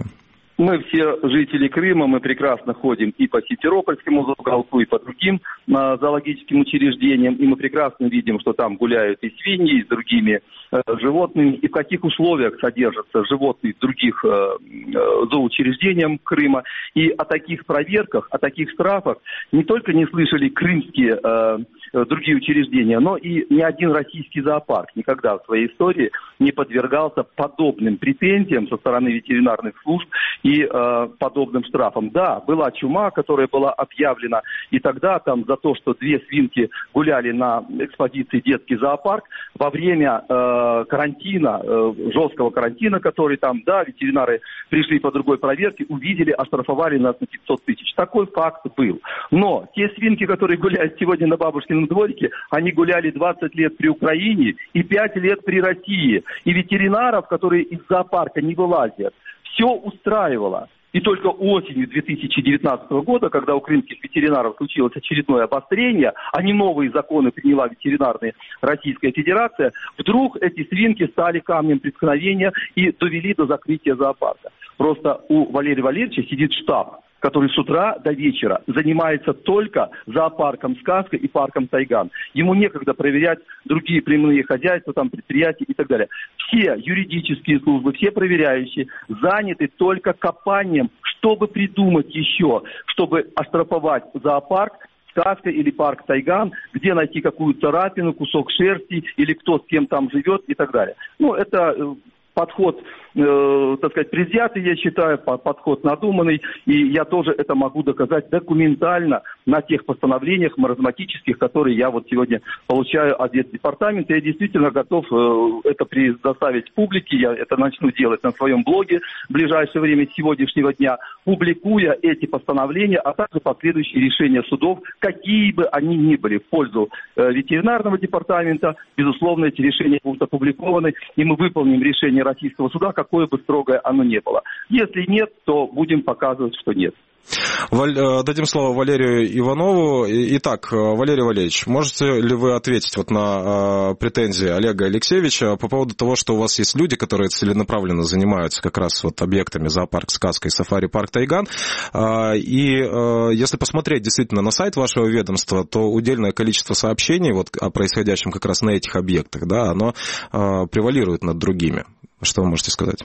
Мы все жители Крыма, мы прекрасно ходим и по Симферопольскому зоопарку, и по другим а, зоологическим учреждениям, и мы прекрасно видим, что там гуляют и свиньи, и с другими э, животными, и в каких условиях содержатся животные в других э, э, зооучреждениях Крыма. И о таких проверках, о таких штрафах не только не слышали крымские э, другие учреждения, но и ни один российский зоопарк никогда в своей истории не подвергался подобным претензиям со стороны ветеринарных служб и э, подобным штрафам. Да, была чума, которая была объявлена, и тогда там за то, что две свинки гуляли на экспозиции «Детский зоопарк», во время э, карантина, э, жесткого карантина, который там, да, ветеринары пришли по другой проверке, увидели, оштрафовали нас на пятьсот тысяч. Такой факт был. Но те свинки, которые гуляют сегодня на бабушкином дворике, они гуляли двадцать лет при Украине и пять лет при России. И ветеринаров, которые из зоопарка не вылазят, все устраивало. И только осенью две тысячи девятнадцатого года, когда у крымских ветеринаров случилось очередное обострение, а не новые законы приняла ветеринарная Российская Федерация, вдруг эти свинки стали камнем преткновения и довели до закрытия зоопарка. Просто у Валерия Валерьевича сидит штаб, который с утра до вечера занимается только зоопарком «Сказка» и парком «Тайган». Ему некогда проверять другие племенные хозяйства, там, предприятия и так далее. Все юридические службы, все проверяющие заняты только копанием, чтобы придумать еще, чтобы оштрафовать зоопарк, «Сказка» или парк «Тайган», где найти какую царапину, кусок шерсти или кто с кем там живет и так далее. Ну, это подход, э, так сказать, предвзятый, я считаю, подход надуманный, и я тоже это могу доказать документально на тех постановлениях маразматических, которые я вот сегодня получаю от ветдепартамента. Я действительно готов э, это предоставить публике, я это начну делать на своем блоге в ближайшее время, с сегодняшнего дня, публикуя эти постановления, а также последующие решения судов, какие бы они ни были, в пользу э, ветеринарного департамента. Безусловно, эти решения будут опубликованы, и мы выполним решение российского суда, какое бы строгое оно ни было. Если нет, то будем показывать, что нет. Валь... Дадим слово Валерию Иванову. Итак, Валерий Валерьевич, можете ли вы ответить вот на э, претензии Олега Алексеевича по поводу того, что у вас есть люди, которые целенаправленно занимаются как раз вот объектами зоопарк «Сказка» и сафари-парк «Тайган». Э, и э, если посмотреть действительно на сайт вашего ведомства, то удельное количество сообщений вот о происходящем как раз на этих объектах, да, оно э, превалирует над другими. Что вы можете сказать?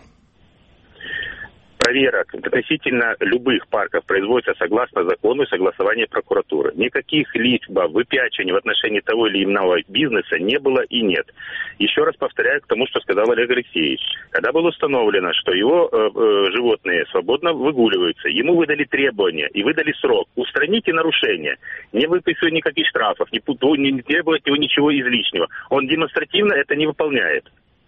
Проверок относительно любых парков производится согласно закону и согласованию прокуратуры. Никаких либо выпячиваний в отношении того или иного бизнеса не было и нет. Еще раз повторяю к тому, что сказал Олег Алексеевич. Когда было установлено, что его э, э, животные свободно выгуливаются, ему выдали требования и выдали срок. Устраните нарушения. Не выписывая никаких штрафов, не, не требовать его ничего излишнего. Он демонстративно это не выполняет.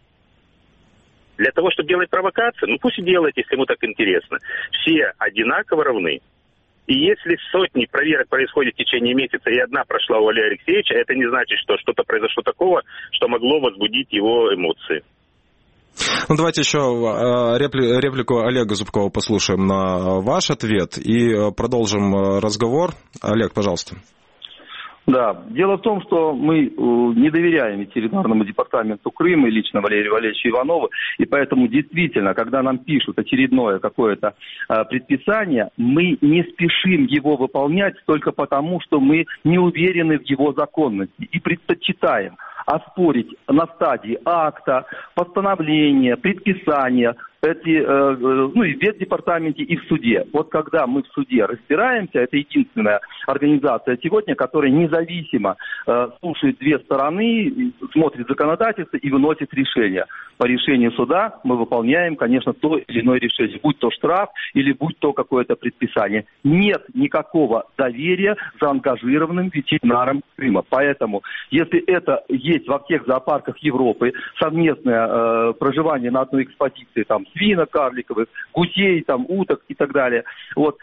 Для того, чтобы делать провокацию, ну пусть и делает, если ему так интересно. Все одинаково равны. И если сотни проверок происходит в течение месяца, и одна прошла у Олега Алексеевича, это не значит, что что-то произошло такого, что могло возбудить его эмоции. Ну, давайте еще репли, реплику Олега Зубкова послушаем на ваш ответ и продолжим разговор. Олег, пожалуйста. Да, дело в том, что мы не доверяем ветеринарному департаменту Крыма и лично Валерию Валерьевичу Иванову, и поэтому действительно, когда нам пишут очередное какое-то э, предписание, мы не спешим его выполнять только потому, что мы не уверены в его законности и предпочитаем оспорить на стадии акта, постановления, предписания, эти, э, ну и в ветдепартаменте, и в суде. Вот когда мы в суде разбираемся, это единственная организация сегодня, которая независимо э, слушает две стороны, смотрит законодательство и выносит решение. По решению суда мы выполняем, конечно, то или иное решение, будь то штраф или будь то какое-то предписание. Нет никакого доверия заангажированным ветеринарам Крыма. Поэтому, если это есть во всех зоопарках Европы, совместное э, проживание на одной экспозиции, там, свинок карликовых, гусей, там, уток и так далее. Вот.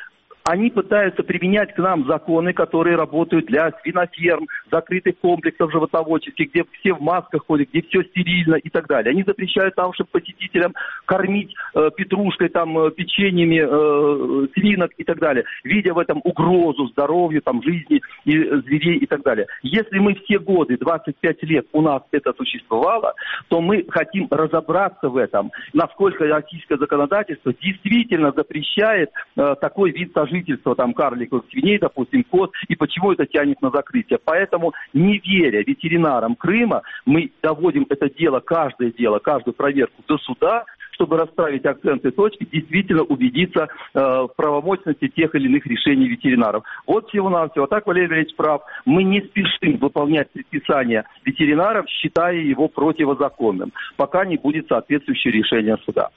Они пытаются применять к нам законы, которые работают для свиноферм, закрытых комплексов животноводческих, где все в масках ходят, где все стерильно и так далее. Они запрещают нашим посетителям кормить э, петрушкой, там, э, печеньями э, свинок и так далее, видя в этом угрозу здоровью, там, жизни и э, зверей и так далее. Если мы все годы, двадцать пять лет у нас это существовало, то мы хотим разобраться в этом, насколько российское законодательство действительно запрещает э, такой вид сожительства, там, карликовых свиней, допустим, коз, и почему это тянет на закрытие. Поэтому, не веря ветеринарам Крыма, мы доводим это дело, каждое дело, каждую проверку до суда, чтобы расставить акценты и точки, действительно убедиться э, в правомочности тех или иных решений ветеринаров. Вот всего-навсего. Так Валерий Валерьевич прав. Мы не спешим выполнять предписания ветеринаров, считая его противозаконным, пока не будет соответствующее решение суда.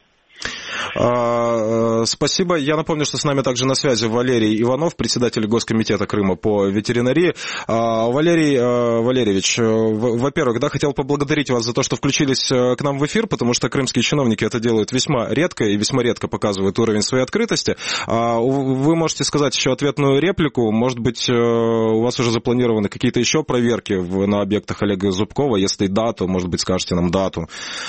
Спасибо. Я напомню, что с нами также на связи Валерий Иванов, председатель Госкомитета Крыма по ветеринарии. Валерий Валерьевич, во-первых, да, хотел поблагодарить вас за то, что включились к нам в эфир, потому что крымские чиновники это делают весьма редко и весьма редко показывают уровень своей открытости. Вы можете сказать еще ответную реплику. Может быть, у вас уже запланированы какие-то еще проверки на объектах Олега Зубкова? Если да, то, может быть, скажете нам дату.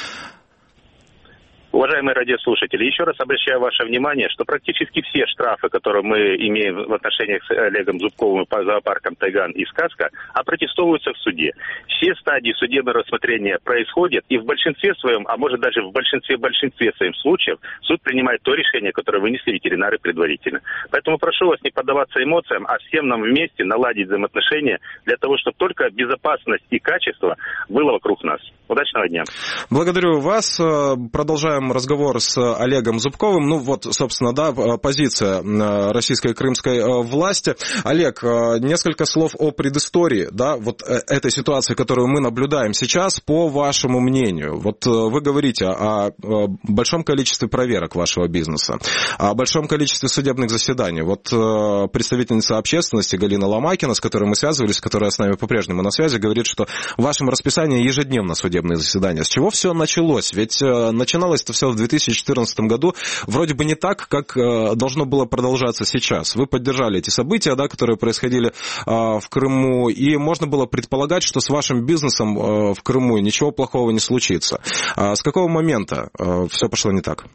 Уважаемые радиослушатели, еще раз обращаю ваше внимание, что практически все штрафы, которые мы имеем в отношениях с Олегом Зубковым по зоопаркам «Тайган» и «Сказка», опротестовываются в суде. Все стадии судебного рассмотрения происходят, и в большинстве своем, а может даже в большинстве-большинстве своих случаев, суд принимает то решение, которое вынесли ветеринары предварительно. Поэтому прошу вас не поддаваться эмоциям, а всем нам вместе наладить взаимоотношения для того, чтобы только безопасность и качество было вокруг нас. Удачного дня. Благодарю вас. Продолжаем разговор с Олегом Зубковым. Ну вот, собственно, да, позиция российской и крымской власти. Олег, несколько слов о предыстории, да, вот этой ситуации, которую мы наблюдаем сейчас, по вашему мнению. Вот вы говорите о большом количестве проверок вашего бизнеса, о большом количестве судебных заседаний. Вот представительница общественности Галина Ломакина, с которой мы связывались, которая с нами по-прежнему на связи, говорит, что в вашем расписании ежедневно судебные заседания. С чего все началось? Ведь начиналось-то все в две тысячи четырнадцатом году вроде бы не так, как должно было продолжаться сейчас. Вы поддержали эти события, да, которые происходили в Крыму, и можно было предполагать, что с вашим бизнесом в Крыму ничего плохого не случится. С какого момента все пошло не так?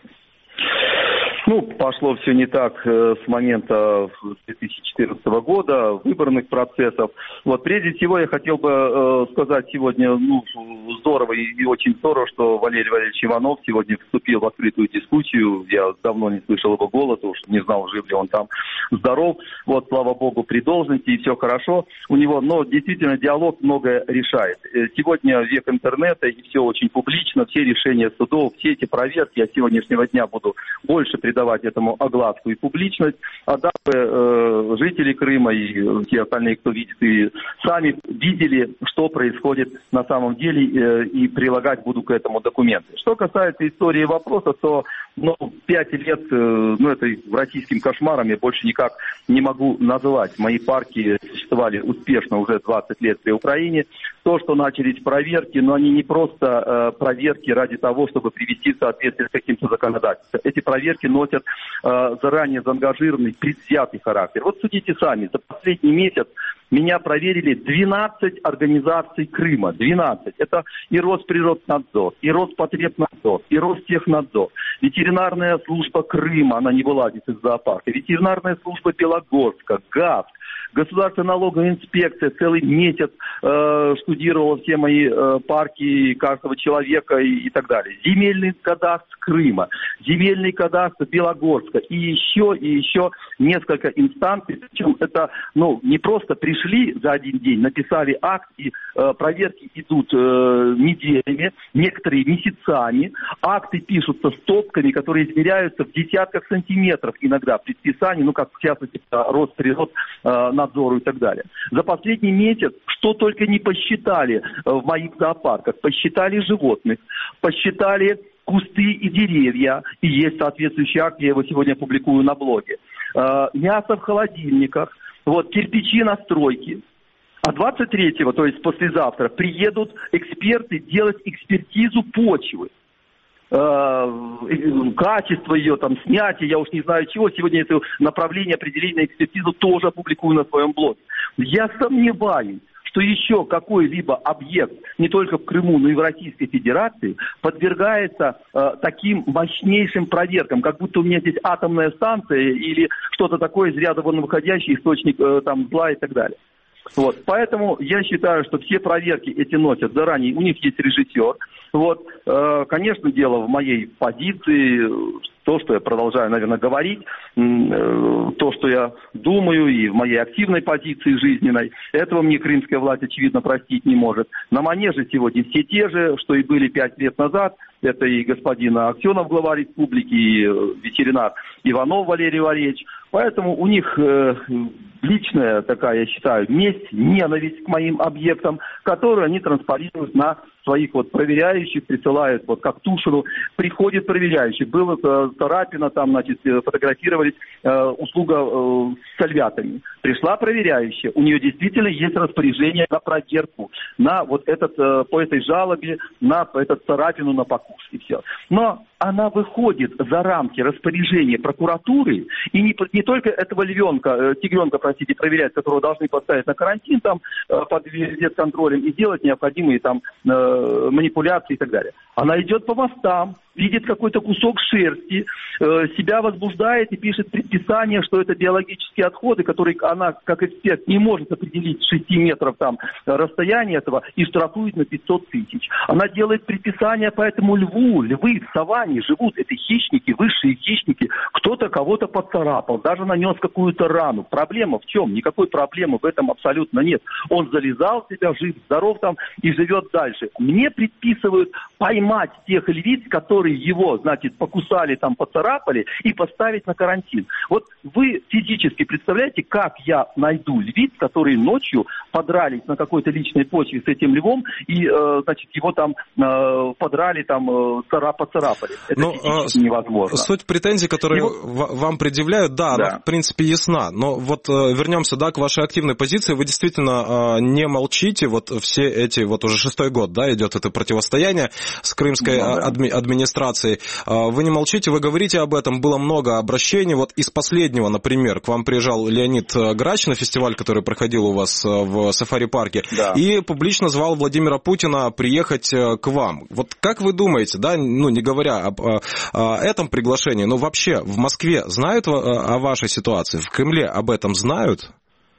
Ну, пошло все не так э, с момента две тысячи четырнадцатого года, выборных процессов. Вот, прежде всего, я хотел бы э, сказать сегодня, ну, здорово и, и очень здорово, что Валерий Валерьевич Иванов сегодня вступил в открытую дискуссию. Я давно не слышал его голоса, уж не знал, жив ли он там, здоров. Вот, слава богу, при должности, и все хорошо у него. Но действительно, диалог многое решает. Сегодня век интернета, и все очень публично, все решения судов, все эти проверки. Я с сегодняшнего дня буду больше предавать давать этому огласку и публичность, а дабы э, жители Крыма и все остальные, кто видит, и сами видели, что происходит на самом деле, э, и прилагать буду к этому документы. Что касается истории вопроса, то ну, пять лет, э, ну это российским кошмаром я больше никак не могу называть. Мои парки существовали успешно уже двадцать лет при Украине. То, что начались проверки, но они не просто э, проверки ради того, чтобы привести в соответствие с каким-то законодательством. Эти проверки носят э, заранее заангажированный, предвзятый характер. Вот судите сами, за последний месяц меня проверили двенадцать организаций Крыма. двенадцать. Это и Росприроднадзор, и Роспотребнадзор, и Ростехнадзор, ветеринарная служба Крыма, она не вылазит из зоопарка, ветеринарная служба Белогорска, ГАС, Государственная налоговая инспекция целый месяц э, штудировала все мои э, парки каждого человека и, и так далее. Земельный кадастр Крыма, земельный кадастр Белогорска и еще, и еще несколько инстанций. Причем это, ну, не просто пришли за один день, написали акт, и э, проверки идут э, неделями, некоторые месяцами. Акты пишутся стопками, которые измеряются в десятках сантиметров иногда предписаний, ну, как в частности Росприрод, э, надзору и так далее. За последний месяц что только не посчитали в моих зоопарках. Посчитали животных, посчитали кусты и деревья, и есть соответствующий акт, я его сегодня публикую на блоге. Мясо в холодильниках, вот, кирпичи на стройке. А двадцать третьего, то есть послезавтра, приедут эксперты делать экспертизу почвы. качество ее, там, снятие, я уж не знаю чего. Сегодня это направление определения экспертизы тоже опубликую на своем блоге. Я сомневаюсь, что еще какой-либо объект, не только в Крыму, но и в Российской Федерации, подвергается э, таким мощнейшим проверкам, как будто у меня здесь атомная станция или что-то такое из ряда вон выходящий источник э, там, зла и так далее. Вот. Поэтому я считаю, что все проверки эти носят заранее, у них есть режиссер. Вот. Э, конечно, дело в моей позиции, то, что я продолжаю, наверное, говорить, э, то, что я думаю и в моей активной позиции жизненной, этого мне крымская власть, очевидно, простить не может. На манеже сегодня все те же, что и были пять лет назад. Это и господин Аксенов, глава республики, и ветеринар Иванов Валерий Валерьевич. Поэтому у них э, личная такая, я считаю, месть, ненависть к моим объектам, которую они транспорируют на своих вот проверяющих, присылают вот как Тушину. Приходит проверяющий. Было э, царапина, там, значит, фотографировались, э, услуга э, с альвятами. Пришла проверяющая. У нее действительно есть распоряжение на проверку, на вот этот, э, по этой жалобе, на этот царапину, на покуш и все. Но она выходит за рамки распоряжения прокуратуры, и не, не только этого львенка, э, тигренка, простите, проверять, которого должны поставить на карантин там э, под ветконтролем и делать необходимые там э, манипуляции и так далее. Она идет по мостам, видит какой-то кусок шерсти, э, себя возбуждает и пишет предписание, что это биологические отходы, которые она, как эксперт, не может определить с шести метров там расстояние этого и штрафует на пятьсот тысяч. Она делает предписание по этому льву. Львы в саванне живут, это хищники, высшие хищники. Кто-то кого-то поцарапал, даже нанес какую-то рану. Проблема в чем? Никакой проблемы в этом абсолютно нет. Он залезал в себя, жив, здоров там и живет дальше. Мне предписывают поймать тех львиц, которые его, значит, покусали, там, поцарапали, и поставить на карантин. Вот вы физически представляете, как я найду львиц, которые ночью подрались на какой-то личной почве с этим львом, и, э, значит, его там э, подрали, там, э, поцарапали. Это но, физически э, невозможно. Суть претензий, которые вот, вам предъявляют, да, да, она, в принципе, ясна. Но вот э, вернемся, да, к вашей активной позиции. Вы действительно э, не молчите, вот все эти, вот уже шестой год, да, идет это противостояние с крымской ну, да. адми- администрацией. Вы не молчите, вы говорите об этом, было много обращений. Вот из последнего, например, к вам приезжал Леонид Грач на фестиваль, который проходил у вас в сафари-парке, да. и публично звал Владимира Путина приехать к вам. Вот как вы думаете, да, ну не говоря об о этом приглашении, но вообще в Москве знают о вашей ситуации, в Кремле об этом знают?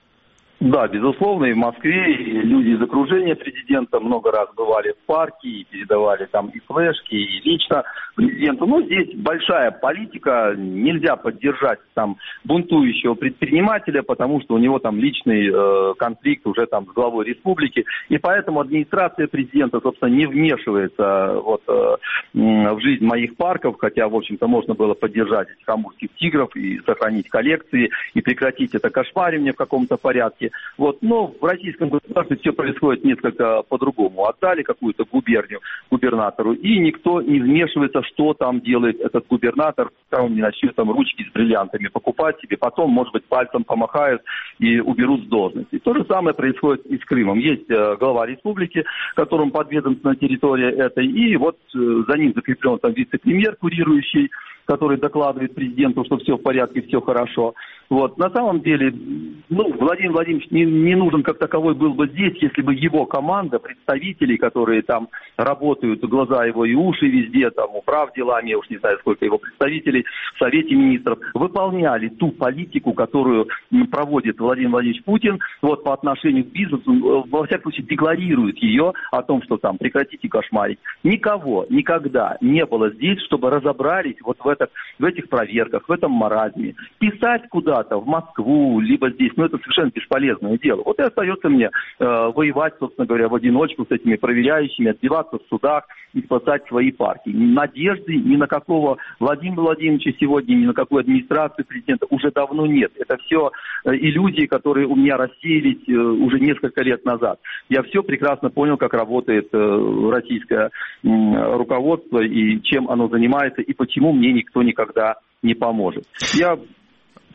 Да, безусловно, и в Москве, и люди из окружения президента много раз бывали в парке и передавали там и флешки, и лично президенту. Но здесь большая политика, нельзя поддержать там бунтующего предпринимателя, потому что у него там личный э, конфликт уже там с главой республики, и поэтому администрация президента, собственно, не вмешивается вот, э, в жизнь моих парков, хотя, в общем-то, можно было поддержать этих амурских тигров и сохранить коллекции, и прекратить это кошмаривание в каком-то порядке. Вот, но в российском государстве все происходит несколько по-другому. Отдали какую-то губернию губернатору, и никто не вмешивается, что там делает этот губернатор, пока он не начнет там ручки с бриллиантами покупать себе, потом, может быть, пальцем помахают и уберут с должности. То же самое происходит и с Крымом. Есть э, глава республики, которому подведомственна территория этой, и вот э, за ним закреплен там вице-премьер, курирующий, который докладывает президенту, что все в порядке, все хорошо. Вот. На самом деле, ну, Владимир Владимирович не, не нужен как таковой был бы здесь, если бы его команда, представителей, которые там работают, глаза его и уши везде, там, управ делами, я уж не знаю, сколько его представителей в Совете Министров, выполняли ту политику, которую проводит Владимир Владимирович Путин, вот, по отношению к бизнесу, во всяком случае, декларирует ее о том, что там прекратите кошмарить. Никого, никогда не было здесь, чтобы разобрались вот в этом, в этих проверках, в этом маразме. Писать куда-то, в Москву, либо здесь, ну это совершенно бесполезное дело. Вот и остается мне э, воевать, собственно говоря, в одиночку с этими проверяющими, отбиваться в судах и спасать свои парки. Надежды ни на какого Владимира Владимировича сегодня, ни на какую администрацию президента уже давно нет. Это все э, иллюзии, которые у меня рассеялись э, уже несколько лет назад. Я все прекрасно понял, как работает э, российское э, руководство и чем оно занимается, и почему мне никто никогда не поможет. Я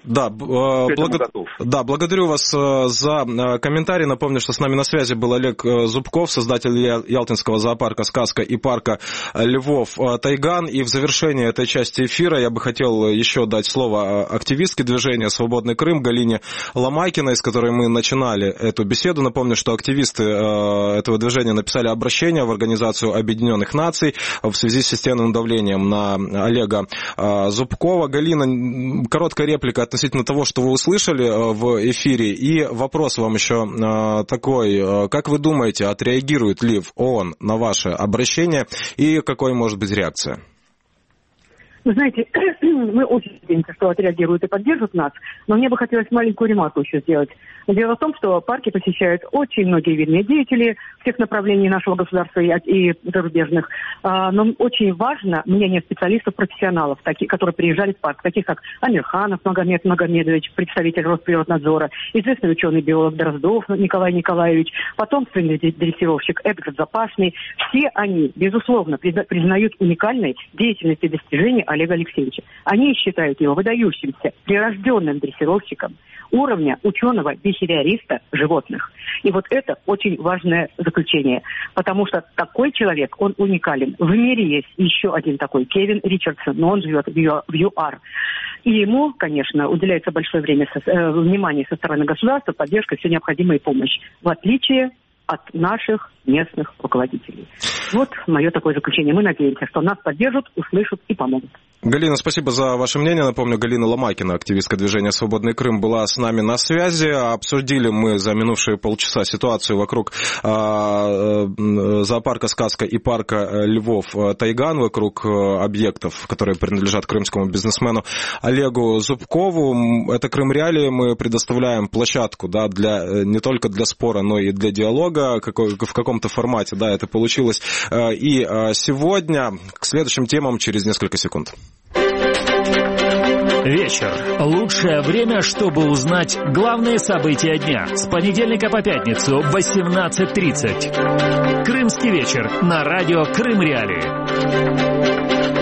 Да, благ... да, благодарю вас за комментарий. Напомню, что с нами на связи был Олег Зубков, создатель Ялтинского зоопарка «Сказка» и парка Львов Тайган. И в завершении этой части эфира я бы хотел еще дать слово активистке движения «Свободный Крым» Галине Ломайкиной, с которой мы начинали эту беседу. Напомню, что активисты этого движения написали обращение в Организацию Объединенных Наций в связи с системным давлением на Олега Зубкова. Галина, короткая реплика относительно того, что вы услышали в эфире. И вопрос вам еще такой. Как вы думаете, отреагирует ли ООН на ваше обращение и какой может быть реакция? Вы знаете, мы очень надеемся, что отреагируют и поддержат нас, но мне бы хотелось маленькую ремарку еще сделать. Дело в том, что парки посещают очень многие видные деятели всех направлений нашего государства и, и зарубежных. А, но очень важно мнение специалистов-профессионалов, таких, которые приезжали в парк, таких как Амирханов Магомед Магомедович, представитель Росприроднадзора, известный ученый-биолог Дроздов Николай Николаевич, потомственный дрессировщик Эдгар Запашный. Все они, безусловно, признают уникальной деятельность и достижения Олега Алексеевича. Они считают его выдающимся, прирожденным дрессировщиком уровня ученого-бихевиориста животных. И вот это очень важное заключение, потому что такой человек, он уникален. В мире есть еще один такой, Кевин Ричардсон, но он живет в ЮАР. И ему, конечно, уделяется большое время, э, внимание со стороны государства, поддержка, все необходимая помощь, в отличие от наших местных руководителей. Вот мое такое заключение. Мы надеемся, что нас поддержат, услышат и помогут. Галина, спасибо за ваше мнение. Напомню, Галина Ломайкина, активистка движения «Свободный Крым», была с нами на связи. Обсудили мы за минувшие полчаса ситуацию вокруг э, зоопарка «Сказка» и парка Львов Тайган, вокруг объектов, которые принадлежат крымскому бизнесмену Олегу Зубкову. Это Крым Реалии. Мы предоставляем площадку, да, для, не только для спора, но и для диалога. Какой, в каком-то формате, да, это получилось. И сегодня к следующим темам через несколько секунд. Вечер. Лучшее время, чтобы узнать главные события дня. С понедельника по пятницу в восемнадцать тридцать. Крымский вечер на радио Крым Реалии.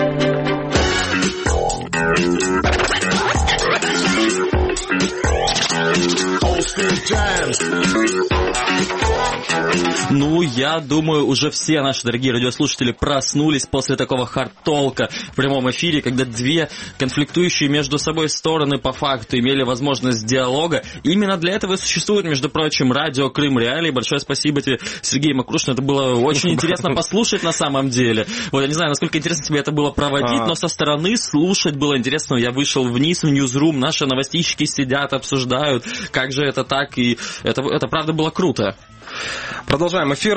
Ну, я думаю, уже все наши дорогие радиослушатели проснулись после такого хард-толка в прямом эфире, когда две конфликтующие между собой стороны по факту имели возможность диалога. Именно для этого и существует, между прочим, радио Крым Реалии. Большое спасибо тебе, Сергей Макрушин. Это было очень интересно послушать на самом деле. Вот я не знаю, насколько интересно тебе это было проводить, но со стороны слушать было интересно. Я вышел вниз в ньюзрум, наши новостищики сидят, обсуждают, как же это так, и это, это правда было круто. Продолжаем эфир.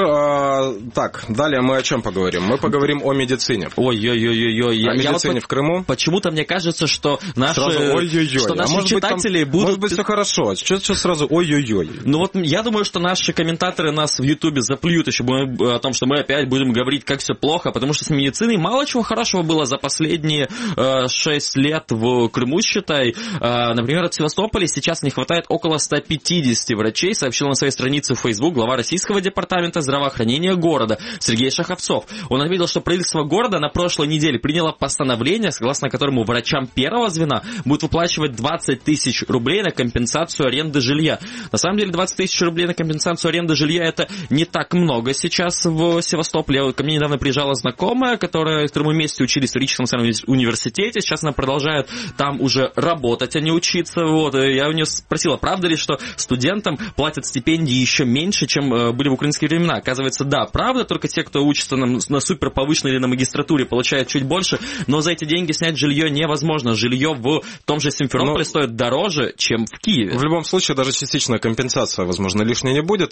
Так, далее мы о чем поговорим? Мы поговорим о медицине. Ой-ой-ой-ой. О медицине вот в Крыму. Почему-то мне кажется, что наши, сразу, ой-ой-ой. Что наши а может читатели быть, там, будут... Может быть, все хорошо. Что, что сразу ой-ой-ой? Ну вот я думаю, что наши комментаторы нас в Ютубе заплюют еще о том, что мы опять будем говорить, как все плохо, потому что с медициной мало чего хорошего было за последние э, шесть лет в Крыму, считай. Э, например, в Севастополе сейчас не хватает около ста пятидесяти врачей, сообщил на своей странице в Facebook глава Российского департамента здравоохранения города Сергей Шаховцов. Он отметил, что правительство города на прошлой неделе приняло постановление, согласно которому врачам первого звена будут выплачивать двадцать тысяч рублей на компенсацию аренды жилья. На самом деле двадцать тысяч рублей на компенсацию аренды жилья это не так много сейчас в Севастополе. Ко мне недавно приезжала знакомая, которая в Крыму вместе учились в Рижском университете. Сейчас она продолжает там уже работать, а не учиться. Вот. Я у нее спросила, правда ли, что студентам платят стипендии еще меньше, чем были в украинские времена. Оказывается, да, правда, только те, кто учится на, на суперповышенной или на магистратуре, получают чуть больше, но за эти деньги снять жилье невозможно. Жилье в том же Симферополе но... стоит дороже, чем в Киеве. В любом случае, даже частичная компенсация, возможно, лишней не будет.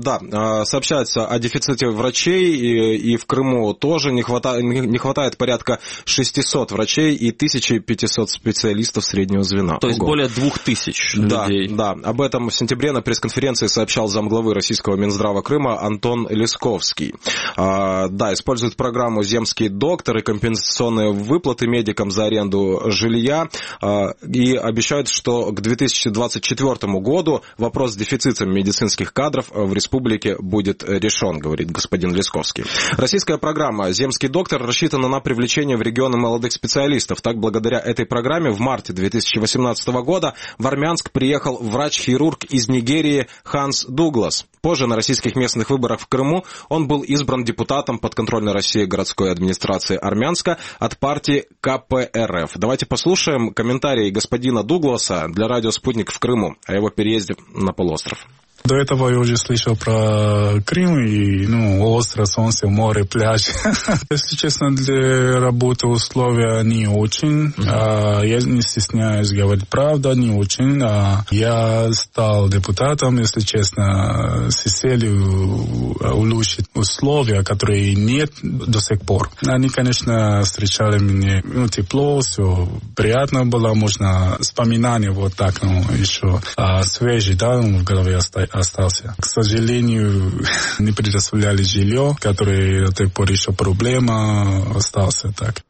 Да, сообщается о дефиците врачей, и, и в Крыму тоже не хватает, не хватает порядка шестисот врачей и тысяча пятьсот специалистов среднего звена. То есть Ого. более двух тысяч людей. Да, да, об этом в сентябре на пресс-конференции сообщал замглавы Российского Российского Минздрава Крыма Антон Лисковский. Да, использует программу «Земский доктор» и компенсационные выплаты медикам за аренду жилья. И обещают, что к две тысячи двадцать четвёртому году вопрос с дефицитом медицинских кадров в республике будет решен, говорит господин Лисковский. Российская программа «Земский доктор» рассчитана на привлечение в регионы молодых специалистов. Так, благодаря этой программе в марте две тысячи восемнадцатого года в Армянск приехал врач-хирург из Нигерии Ханс Дуглас. Позже на российских местных выборах в Крыму он был избран депутатом подконтрольной России городской администрации Армянска от партии ка пэ эр эф. Давайте послушаем комментарии господина Дугласа для радио «Спутник» в Крыму о его переезде на полуостров. До этого я уже слышал про Крым и, ну, остров, солнце, море, пляж. Если честно, для работы условия не очень. Mm-hmm. А, я не стесняюсь говорить правду, не очень. А, я стал депутатом, если честно, с целью улучшить условия, которые нет до сих пор. Они, конечно, встречали меня, ну, тепло, все приятно было, можно вспоминания вот так, ну, еще а, свежие, да, в голове остались. Остался. К сожалению, не предоставляли жилье, которое до тех пор еще проблема, остался так.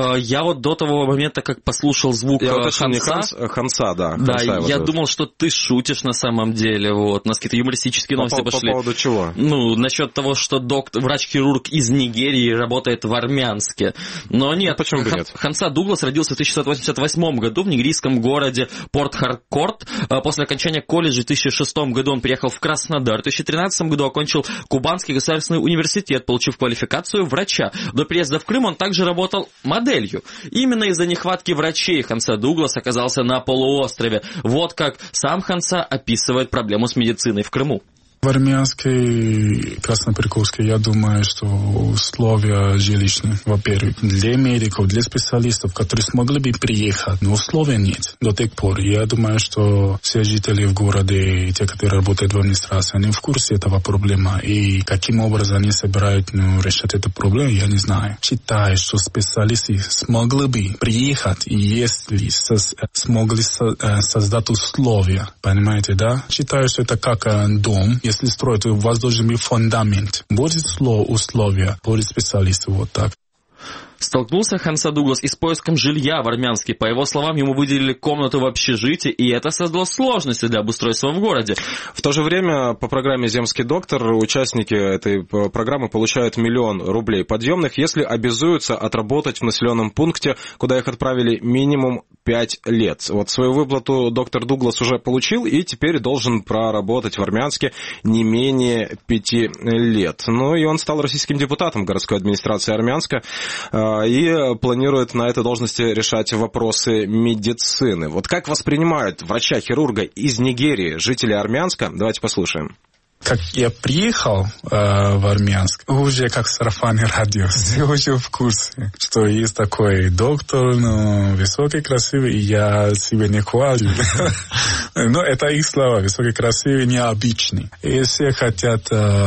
Я вот до того момента, как послушал звук я Ханса, вот Ханс, Ханса, да, да Ханса я зовут. думал, что ты шутишь на самом деле, вот, у нас какие-то юмористические новости по, пошли. По поводу чего? Ну, насчет того, что доктор, врач-хирург из Нигерии работает в Армянске. Но нет, ну, почему бы Хан, нет? Ханса Дуглас родился в тысяча девятьсот восемьдесят восьмом году в нигерийском городе Порт-Харкорт. После окончания колледжа в две тысячи шестом году он приехал в Краснодар. В две тысячи тринадцатом году окончил Кубанский государственный университет, получив квалификацию врача. До приезда в Крым он также работал моделью. Именно из-за нехватки врачей Ханса Дуглас оказался на полуострове. Вот как сам Ханса описывает проблему с медициной в Крыму. В Армянской, Краснопрековской, я думаю, что условия жилищные, во-первых, для медиков, для специалистов, которые смогли бы приехать, но условий нет до тех пор. Я думаю, что все жители в городе и те, которые работают в администрации, они в курсе этого проблемы. И каким образом они собираются, ну, решать эту проблему, я не знаю. Считаю, что специалисты смогли бы приехать, если со- смогли со- создать условия. Понимаете, да? Считаю, что это как дом. Если строить, у вас должен быть фундамент. Будет условия, будет специалисты, вот так. Столкнулся Ханса Дуглас и с поиском жилья в Армянске. По его словам, ему выделили комнату в общежитии, и это создало сложности для обустройства в городе. В то же время по программе «Земский доктор» участники этой программы получают миллион рублей подъемных, если обязуются отработать в населенном пункте, куда их отправили минимум пять лет. Вот свою выплату доктор Дуглас уже получил и теперь должен проработать в Армянске не менее пяти лет. Ну и он стал российским депутатом городской администрации Армянска и планирует на этой должности решать вопросы медицины. Вот как воспринимают врача-хирурга из Нигерии жители Армянска? Давайте послушаем. Как я приехал э, в Армянск, уже как сарафанное радио, все уже в курсе, что есть такой доктор, ну, высокий, красивый, и я себя не хвалю. Но это их слова, высокий, красивый, необычный. И все хотят,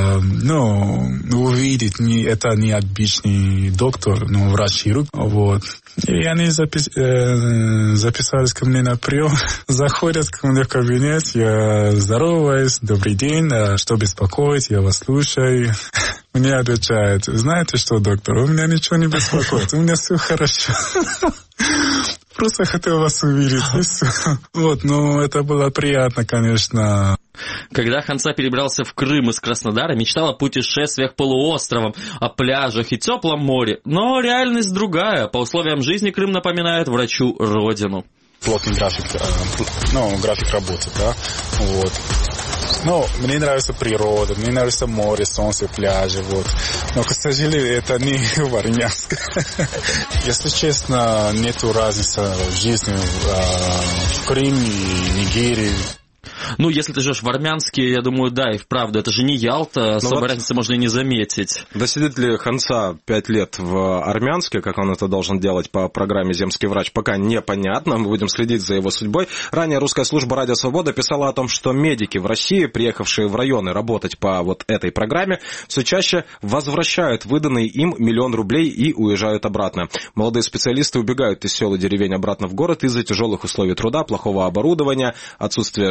ну, увидеть, это необычный доктор, ну, врач-хирург, вот. И они запис, э, записались ко мне на прием, заходят ко мне в кабинет, я здороваюсь, добрый день, что беспокоит, я вас слушаю. Мне отвечают, знаете что, доктор, у меня ничего не беспокоит, у меня все хорошо. Просто хотел вас увидеть, и все. Вот, ну, это было приятно, конечно. Когда Ханса перебрался в Крым из Краснодара, мечтал о путешествиях полуостровом, о пляжах и теплом море. Но реальность другая. По условиям жизни Крым напоминает врачу родину. Плотный график, ну, график работы, да, вот. Ну, мне нравится природа, мне нравится море, солнце, пляжи, вот. Но, к сожалению, это не в Армянске. Если честно, нету разницы в жизни в Крыме и Нигерии. Ну, если ты живешь в Армянске, я думаю, да, и вправду, это же не Ялта, особой вот разницы можно и не заметить. Досидит ли Ханса пять лет в Армянске, как он это должен делать по программе «Земский врач», пока непонятно, мы будем следить за его судьбой. Ранее русская служба «Радио Свобода» писала о том, что медики в России, приехавшие в районы работать по вот этой программе, все чаще возвращают выданный им миллион рублей и уезжают обратно. Молодые специалисты убегают из сел и деревень обратно в город из-за тяжелых условий труда, плохого оборудования, отсутствия жилья.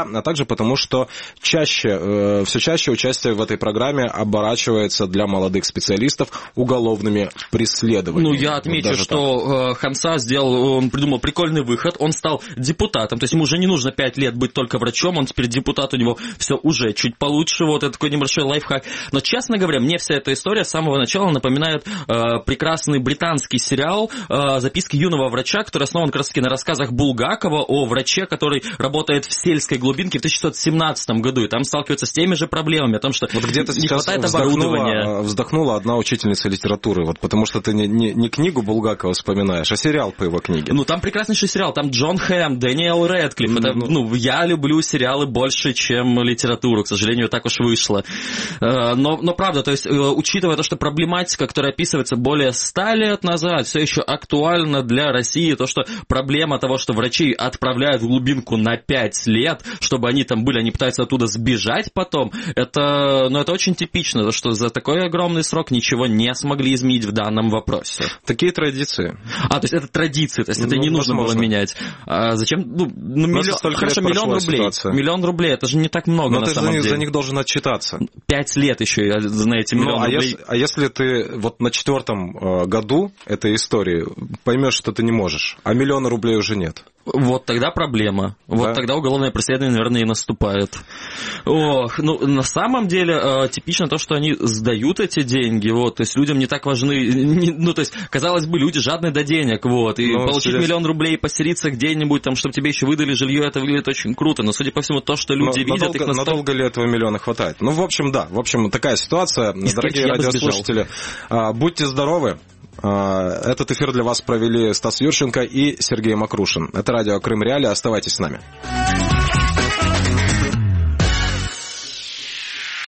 а также потому, что чаще, все чаще участие в этой программе оборачивается для молодых специалистов уголовными преследованиями. Ну, я отмечу, вот что так. Хамса сделал, он придумал прикольный выход, он стал депутатом, то есть ему уже не нужно пять лет быть только врачом, он теперь депутат, у него все уже чуть получше, вот это такой небольшой лайфхак. Но, честно говоря, мне вся эта история с самого начала напоминает э, прекрасный британский сериал э, «Записки юного врача», который основан как раз таки на рассказах Булгакова о враче, который работает в сельской глубинке в тысяча девятьсот семнадцатом году, и там сталкивается с теми же проблемами, о том, что вот где-то не хватает оборудования. Вздохнула одна учительница литературы, вот потому что ты не, не, не книгу Булгакова вспоминаешь, а сериал по его книге. Ну, там прекраснейший сериал, там Джон Хэм, Дэниел Рэдклифф. Это, ну, я люблю сериалы больше, чем литературу, к сожалению, так уж вышло. Но, но правда, то есть, учитывая то, что проблематика, которая описывается более ста лет назад, все еще актуальна для России, то, что проблема того, что врачей отправляют в глубинку на пять лет, чтобы они там были, они пытаются оттуда сбежать потом, это, ну, это очень типично, то, что за такой огромный срок ничего не смогли изменить в данном вопросе. Такие традиции. А, то есть это традиции, то есть это ну, не нужно возможно. было менять. А зачем? Ну, ну миллион, хорошо, миллион рублей. Ситуация. Миллион рублей, это же не так много. Но на ты самом за них, деле. за них должен отчитаться. Пять лет еще я на эти миллион ну, а рублей. Если, а если ты вот на четвертом э, году этой истории поймешь, что ты не можешь, а миллиона рублей уже нет? Вот тогда проблема. Вот да? Тогда уголовное преследование, наверное, и наступает. Ох, ну, на самом деле, э, типично то, что они сдают эти деньги, вот, то есть людям не так важны, не, ну, то есть, казалось бы, люди жадны до денег, вот, и ну, получить серьезно. миллион рублей и поселиться где-нибудь, там, чтобы тебе еще выдали жилье, это выглядит очень круто, но, судя по всему, то, что люди но, видят... Надолго, их настолько... надолго ли этого миллиона хватает? Ну, в общем, да, в общем, такая ситуация. И дорогие радиослушатели, будьте здоровы. Этот эфир для вас провели Стас Юрченко и Сергей Макрушин. Это радио Крым Реалии. Оставайтесь с нами.